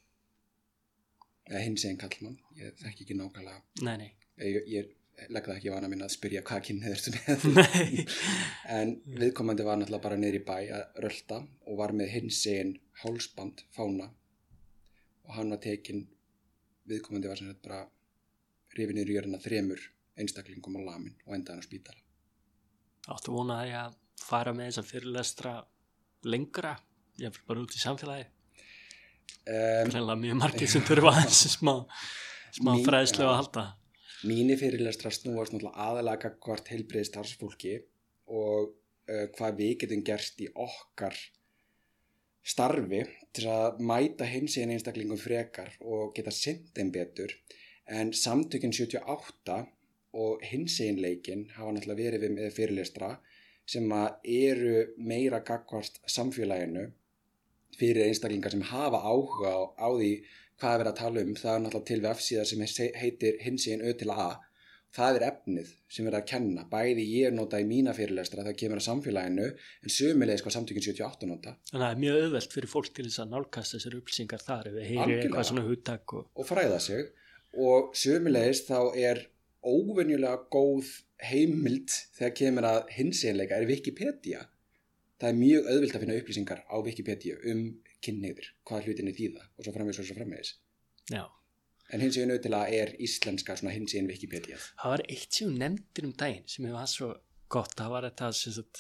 Eða hinsegin karlmann, ég þekki ekki nákvæmlega. nei. Ég legg það ekki vana minna að spyrja hvað kynhneigð ertu með. Nei. En viðkomandi var náttúrulega bara niður í bæ að rölta og var með hinsegin hálsband fána og hann var tekinn, viðkomandi var sem þetta bara rifið niður í jörðina 3 einstaklingum á lamin og endaði hann á spítala. Áttu vonaði að fara með þessa fyrirlestra lengra, ég vil bara út í samfélagi. Greinlega mjög margir sem þurfa aðeins smá fræðslu að halda. Mínir fyrirlestrar snúast náttúrulega aðalega hvort heilbrigðis starfsfólki og hvað við getum gert í okkar starfi til að mæta hinsegin einstaklingum frekar og geta sinnt þeim betur. En samtökin 78 og hinseginleikin hafa náttúrulega verið við fyrirlestra sem eru meira gagnvart samfélaginu fyrir einstaklingar sem hafa áhuga á því hvað er verið að tala um. Það er náttúrulega til vefsíða sem heitir hinsegin Ö til A. Það er efnið sem verið að kenna. Bæði ég nota í mína fyrirlestra það kemur að samfélaginu en sömulegis hvað samtökin 78 nota. Þannig að það er mjög auðvelt fyrir fólk til þess að nálgast þessar upplýsingar þar ef við heyri eitthvað svona hugtak og fræða sig. Og sömulegis þá er óvenjulega góð heimild þegar kemur að hinseginleika er Wikipedia. Það er mjög auðvelt að finna upplýsingar á Wikipedia kynhneigðir, hvað hlutinni þýða og svo framvegis. Já. En hinsegin Ö til A er íslenska svona hinsegin Wikipedia. Það var eitt sem nefndir daginn sem var svo gott, það var þetta sem sagt,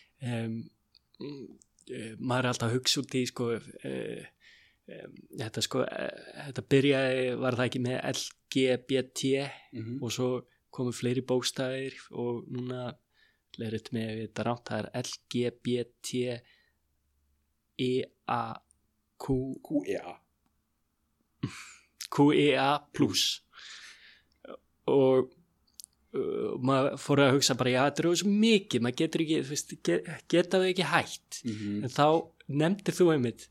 maður er alltaf að hugsa út í sko, þetta byrjaði, var það ekki með LGBT og svo komu fleiri bókstafir og núna leirið með þetta rátt, það er LGBT QEA plus og maður fór að hugsa bara, já, þetta er svo mikið, maður getur ekki, geta þau ekki hætt en þá nefndir þú einmitt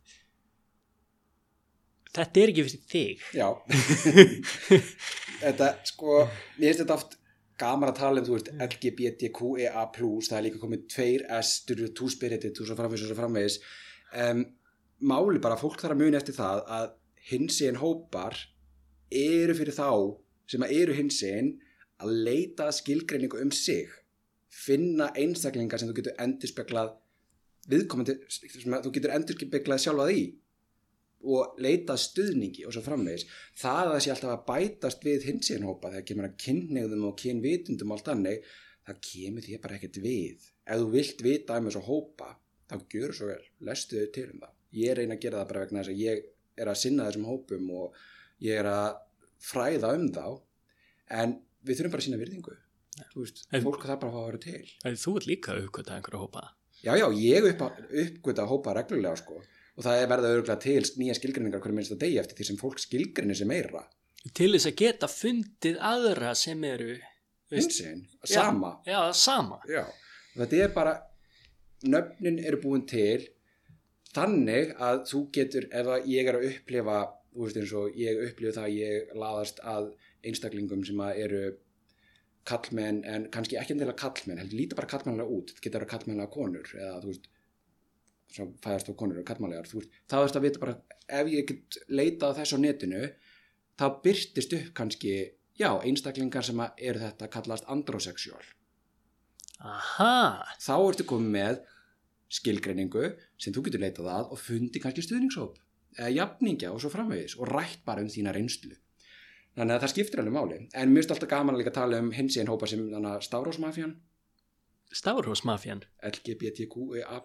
þetta er ekki fyrir þig. Já. Þetta, sko, mér finnst þetta oft gaman að tala þú veist, LGBTQEA+, það er líka komið 2S, two-spirited, og svo framvegis. Máli bara, fólk þarf að muni eftir það að hinsegin hópar eru fyrir þá sem eru hinsegin að leita skilgreiningu sig, finna einstaklingar sem þú getur endurspeglað viðkomandi, sem þú getur endurspeglað sjálfað í og leita stuðningi og svo framvegis. Það að sé alltaf að bætast við hinsegin hópa þegar kemur að kynhneigðum og kynvitundum og allt annað, það kemur því bara ekkert við. Ef þú vilt vita þessu hópa, þá gjör svo vel, lestu þau til það. Ég reyna að gera það bara vegna þess að ég er að sinna þessum hópum og ég er að fræða þá, en við þurfum bara að sýna virðingu. Þú veist, fólk þarf bara að fá að vera til. Þú ert líka að uppgöta einhverja hópa? Já, ég uppgöta hópa reglulega, sko. Og það er verið örugglega til nýja skilgreiningar hverju minnsta degi eftir því sem fólk skilgreinir sig meira. Til þess að geta fundið aðra sem eru hinsegin, sama. Já, sama. Já, þetta er bara, nöfnin eru búin til þannig að þú getur, ef ég er að upplifa, þú veist eins og ég upplifa það að ég laðast að einstaklingum sem eru kallmenn, en kannski ekki endilega kallmenn, heldur líta bara kallmennlega út, þetta getur að vera kallmennlega konur, eða þú veist, svo fæðast á konur og kallmannlegar, þú veist, þá ertu að vita bara, ef ég get leitað þess á netinu, þá birtist upp kannski, já, einstaklingar sem eru þetta kallast androsexual. Aha. Þá ertu komið með skilgreiningu sem þú getur leitað að og fundi kannski stuðningshóp, eða jafningja og svo framvegis og rætt bara þína reynslu. Þannig að það skiptir alveg máli. En mér finnst alltaf gaman að líka tala hinsegin hópa sem þannig Stafrósmafían. Stafrófsmafían. LGBTQIA+,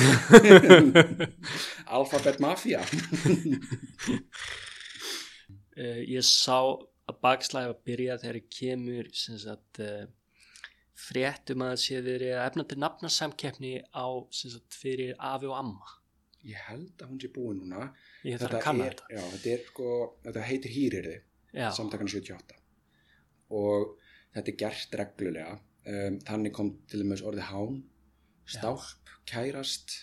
Alphabet Mafia. Ég sá að bakslag að byrja þegar kemur sem sagt fréttum að sé verið að efna til nafnasamkeppni á sem sagt fyrir afi og amma. Ég held að hún sé búin núna. Ég þarf að kanna þetta. Já, þetta heitir Hýrirði, samtakana 78. Og þetta gert reglulega. Þannig kom til dæmis orðið hán, stálp, kærast,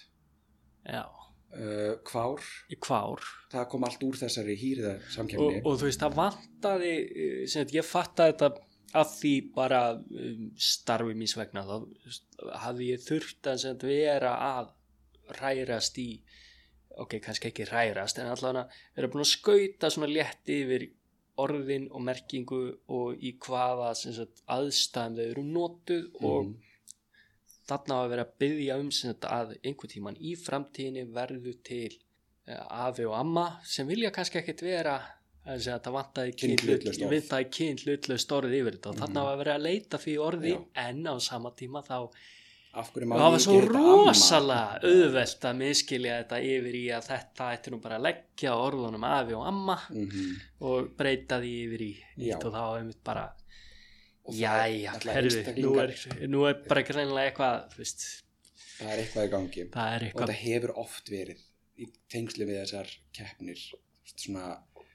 kvár. Það kom allt úr þessari Hýriðarsamkeppni. Og þú veist, það vantaði, ég fattaði þetta að því bara starfi míns vegna. Þá hafði ég þurft að vera að hrærast í, kannski ekki hrærast, en allavega vera búin að skauta svona létt yfir orðin og merkingu og í hvaða aðstæðum þau eru notuð og þarna að vera að biðja að einhvern tímann í framtíðinni verður til afi og amma sem vilja kannski ekkert vera að það vantaði kynhlutlaust orð yfir þetta og þarna að vera að leita fyrir orði en á sama tíma þá það var svo rosalega auðvelt að miskilja þetta yfir í að þetta ætti nú bara að leggja orðunum afi og amma og breyta því yfir í nýtt og þá einmitt bara nú er bara greinilega eitthvað það er eitthvað í gangi og þetta hefur oft verið í tengslu við þessar keppnir svona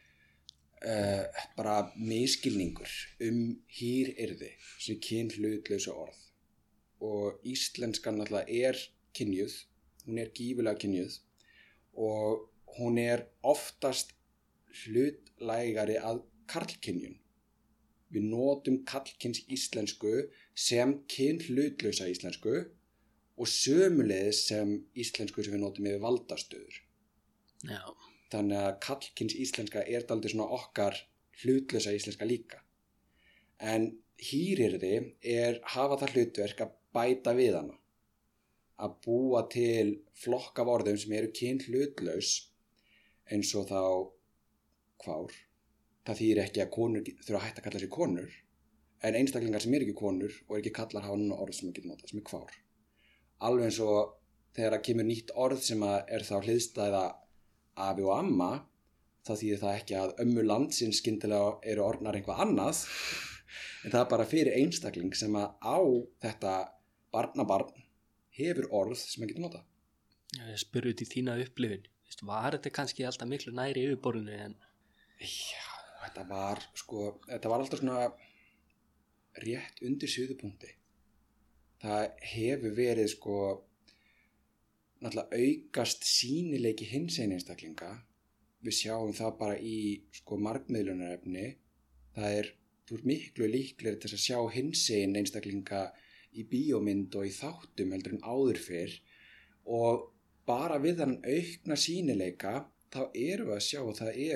bara miskilningur hýryrði sem kynhlutlausa orð og íslenskan náttúrulega er kynjuð, hún er gífulega kynjuð og hún er oftast hlutlægari að karlkynjun. Við notum karlkyns íslensku sem kynhlutlausa íslensku og sömuleiðis sem íslensku sem við notum yfir valdastöður. Já. Þannig að karlkyns íslenska er dálítið svona okkar hlutlausa íslenska líka. En hýryrði hafa það hlutverk að bæta við hana. Að búa til flokk af orðum sem eru kynhlutlaus eins og þá kvár. Það þýðir ekki að konur þurfa að hætta að kalla sig konur en einstaklingar sem eru ekki konur og ekki kallar hafa núna orð sem við getum notað sem er kvár. Alveg eins og þegar það kemur nýtt orð sem er þá hliðstæða afi og amma þá þýðir það ekki að ömmu landsins skyndilega eru orðnar eitthvað annað en það er bara fyrir einstakling sem að á þetta barnabarn hefur orð sem maður getur nota. Ég spurði út í þína upplifun. Var þetta kannski alltaf miklu næri yfirborðinu en? Já, þetta var alltaf svona rétt undir suðupunkti. Það hefur verið náttúrulega aukast sýnileiki hinsegin einstaklinga. Við sjáum það bara í margmiðlunarefni. Það er miklu líklegri til að sjá hinsegin einstaklinga í bíómynd og í þáttum heldur en áður fyrr og bara við þann aukna sýnileika þá erum við að sjá að það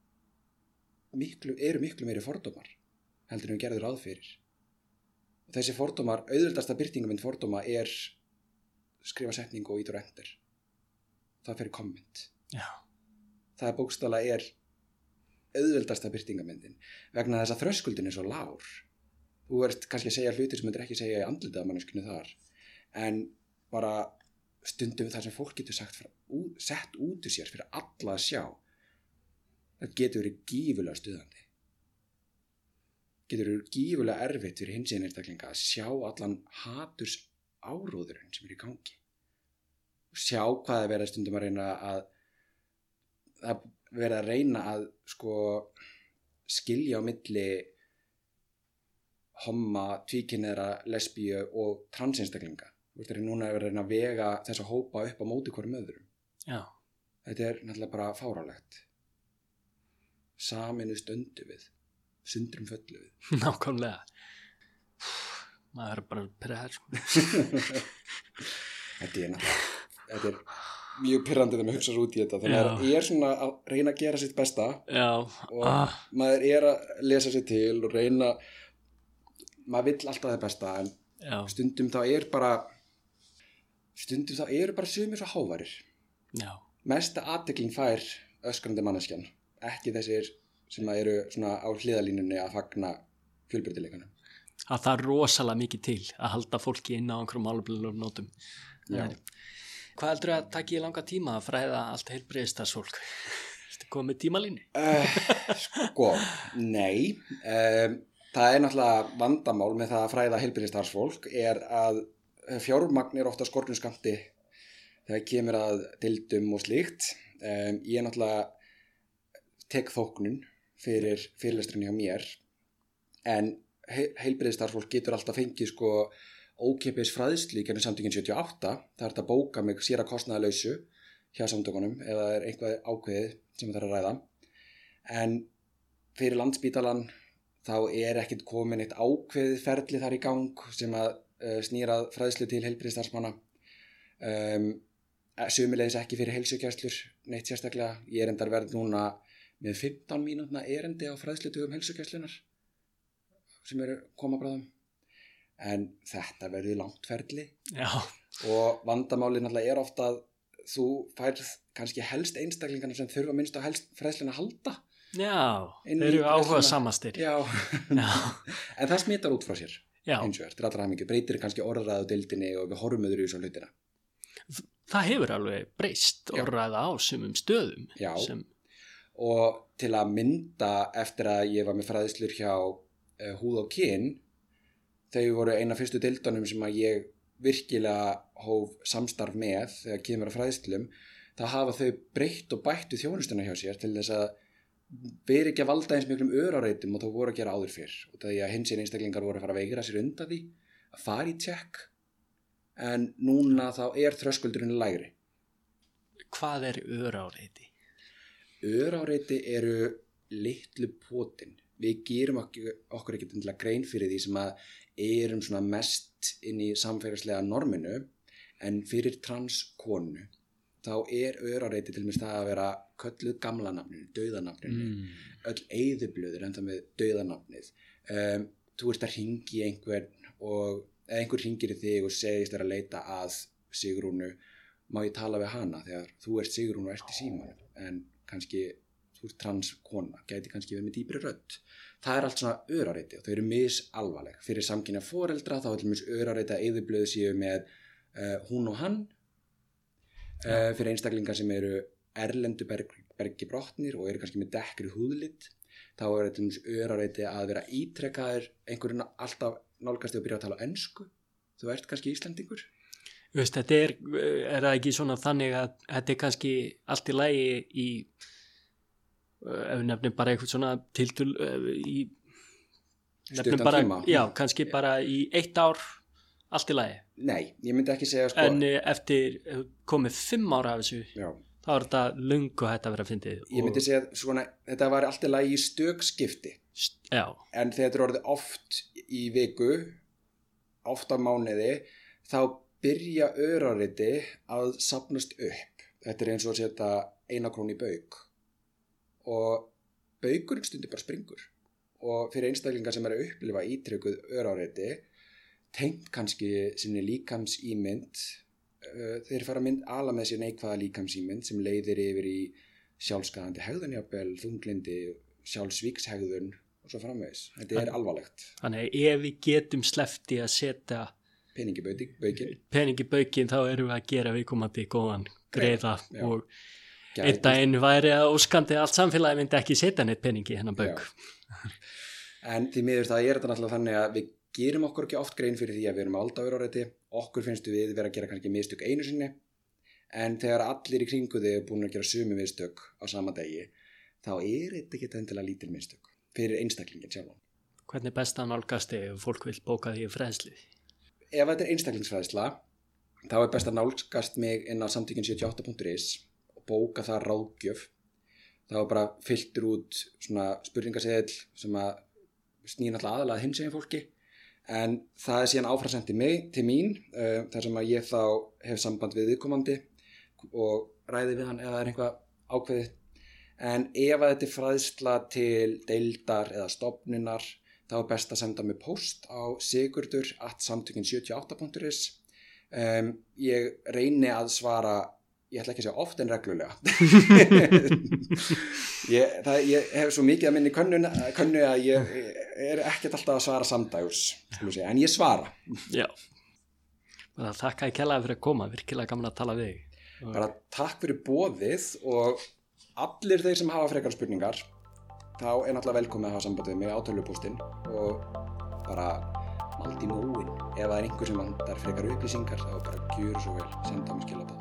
eru miklu meiri fordómar heldur en við gerðum ráð fyrir. Og þessi fordómar, auðveldasta birtingamynd fordóma er skrifa setningu og ítur enter. Það fyrir komment. Já. Það bókstaflega auðveldasta birtingamyndin vegna þess að þröskuldin er svo lágur. Þú ert kannski að segja hlutir sem myndir ekki segja í andlitið af manneskjunni þar en bara stundum við það sem fólk getur sett út úr sér fyrir alla að sjá það getur verið gífulega stuðandi getur verið gífulega erfitt fyrir hinsegin einstaklinga að sjá allan haturs áróðurinn sem er í gangi og sjá hvað er verið stundum að reyna að skilja á milli homma, tvíkynhneigðra, lesbíu og transeinstaklinga. Þú veist, núna er verið að vega þessa hópa upp á móti hvorum öðrum. Já. Þetta er náttúrulega bara fáránlegt. Saminu stöndu við, sundrum föllu við. Nákvæmlega. Maður er bara pirraður. Þetta er mjög pirrandi þegar maður hugsa svo út í þetta. Þannig að ég er svona að reyna að gera sitt besta. Já. Og maður er að lesa sér til og reyna maður vill alltaf það besta en stundum þá eru bara sumir svo háværir. Já. Mesta athygli fær öskrandi manneskjan, ekki þessir sem eru svona á hliðalínunni að fagna fjölbreytileikanum. að það er rosalega mikið til að halda fólki inn á einhverjum málefnilegum nótum. Já. Hvað heldur að taki í langa tíma að fræða allt heilbrigðisstarfsfólk? Ertu komið með tímalínu? Sko, nei. Það er náttúrulega vandamál með það að fræða heilbrigðisstarfsfólk er að fjármagn er ofta skornum skammti þegar kemur að deildum og slíkt. Ég náttúrulega tek þóknun fyrir fyrirlestrinni hjá mér, en heilbrigðisstarfsfólk getur alltaf fengið sko ókeypis fræðslu í gegnum samtökin 78. Það er þetta að bóka mig sér að kostnaðarlausu hjá samtökunum eða er eitthvað ákveðið sem það er að ræða. En fyrir Landspítalann þá er ekkert komin eitt ákveðið ferli þar í gang sem að snýrað fræðslu til heilbrigðisstarfsmanna. Sömuleiðis ekki fyrir heilsugæslur neitt sérstaklega. Ég er endar verið núna með 15 mínútna erindi á fræðslutugum heilsugæslunar sem eru koma bráðum. En þetta verður langt ferli. Já. Og vandamálið náttúrulega er ofta að þú færð kannski helst einstaklingarna sem þurfa minnst á fræðsluna að halda. Já, þeir eru áhuga samastir. Já. Já. En það smittar út frá sér. Já. Eins og er, til allra hamingju. Breytir kannski orðræðu á deildinni og við horfum öðru í svo hlutina. Það hefur alveg breyst orðræða á sumum stöðum. Já. Sem... Og til að mynda eftir að ég var með fræðslur hjá Húð og kyn, þau voru eina fyrstu deildunum sem að ég virkilega hóf samstarf með þegar kemur að fræðslum, þá hafa þau breytt og bættu þjónustuna hjá sér til þess að veri ekki að valda eins miklum öráreitum og þá voru að gera áður fyrr. Og það er að hinsinn einstaklingar voru að fara að veigra sér undan því, að fara í tjekk, en núna þá er þröskuldurinn lægri. Hvað er öráreiti? Öráreiti eru litlu potin. Við gerum okkur ekkert endilega grein fyrir því sem að erum svona mest inn í samfélagslega norminu, en fyrir transkonu þá er öráreiti til mér það að vera kölluð gamla nafninu, dauðanafninu, öll eyðublöður enda með dauðanafnið. Þú ert að hringi einhvern og einhver hringir í þig og segist þér að leita að Sigrúnu, má ég tala við hana þegar þú ert Sigrún og ert í símanum, en kannski þú ert transkona, gæti kannski verið með dýpri rödd. Það er allt svona öráreiti og þau eru misalvarleg. Fyrir samkynja foreldra þá er til dæmis öráreiti að eyðublöð séu með hún og hann. Fyrir einstaklingar sem eru erlendu bergi brotnir og eru kannski með dekkri húðlit, þá er til dæmis öráreiti að vera ítrekkaður einhverjum alltaf nálgast og byrja að tala ensku. Þú ert kannski Íslendingur. Veist, þetta er það ekki svona þannig að þetta er kannski allt í lagi í ef við nefnum bara eitthvað svona tiltul í nefnum bara, tíma. Já, kannski bara í 1 ár allt í lagi. Nei, ég myndi ekki segja sko. En eftir komið 5 ára af þessu, Já. þá er þetta löngu hægt að vera fyndið. Ég myndi segja svona, þetta var allt í lagi í stökskipti. Já. En þegar þetta er orðið oft í viku, oft á mánuði, þá byrja öráreiti að safnast upp. Þetta er eins og að setja 1 krónu í bauk. Og baukurinn stundir bara springur. Og fyrir einstaklingar sem er að upplifa ítrekuð öráreiti, tengt kannski sinni líkamsímynd, þeir fara að ala með sér neikvæða líkamsímynd sem leiðir yfir í sjálfskaðandi hegðunjafnvel, þunglindi, sjálfsvíkshegðun og svo framvegis. Þetta er alvarlegt. Þannig ef við getum sleppt í að setja pening í baukinn, þá erum við að gera viðkomandi góðan greiða. Já. Og einn daginn væri að óskandi allt samfélagi myndi ekki setja neitt pening í hennan bauk. En því miður það er þetta náttúrulega þannig að við gerum okkur ekki oft grein fyrir því að við erum alltaf öráreiti. Okkur finnst við vera að gera kannski mistök einu sinni, en þegar allir í kringu þig er búin að gera sömu mistök á sama degi, þá er þetta ekki endilega lítil mistök fyrir einstaklingin sjálfan. Hvernig best að nálgast ef fólk vil bóka því fræðslið? Ef þetta er einstaklingsfræðsla, þá er best að nálgast mig inn á samtökin78.is og bóka það ráðgjöf. Það var bara fylltur út svona spurningaseðil sem að snýr náttúrulega aðalega hinsegin fólki, en það er síðan áfrasendi til mín, þar sem að ég þá hef samband við viðkomandi og ræði við hann ef það er einhvað ákveðið. En ef að þetta er fræðsla til deildar eða stofnunar, þá er best að senda mig post á sigurdur@samtökin78.is. Ég reyni að svara ég ætla ekki að segja oft en reglulega. Ég hef svo mikið að minni könnu að ég er ekkert alltaf að svara samdægurs, en ég svara. Já, bara þakka ég kærlega fyrir að koma, virkilega gaman að tala við þig. Bara takk fyrir boðið og allir þeir sem hafa frekar spurningar, þá er náttúrulega velkomið að hafa samband við mig á tölvupóstinn og bara mald í móin. Ef það er einhver sem vantar frekar upplýsingar, þá bara gjöru svo vel, senda mér skilaboð.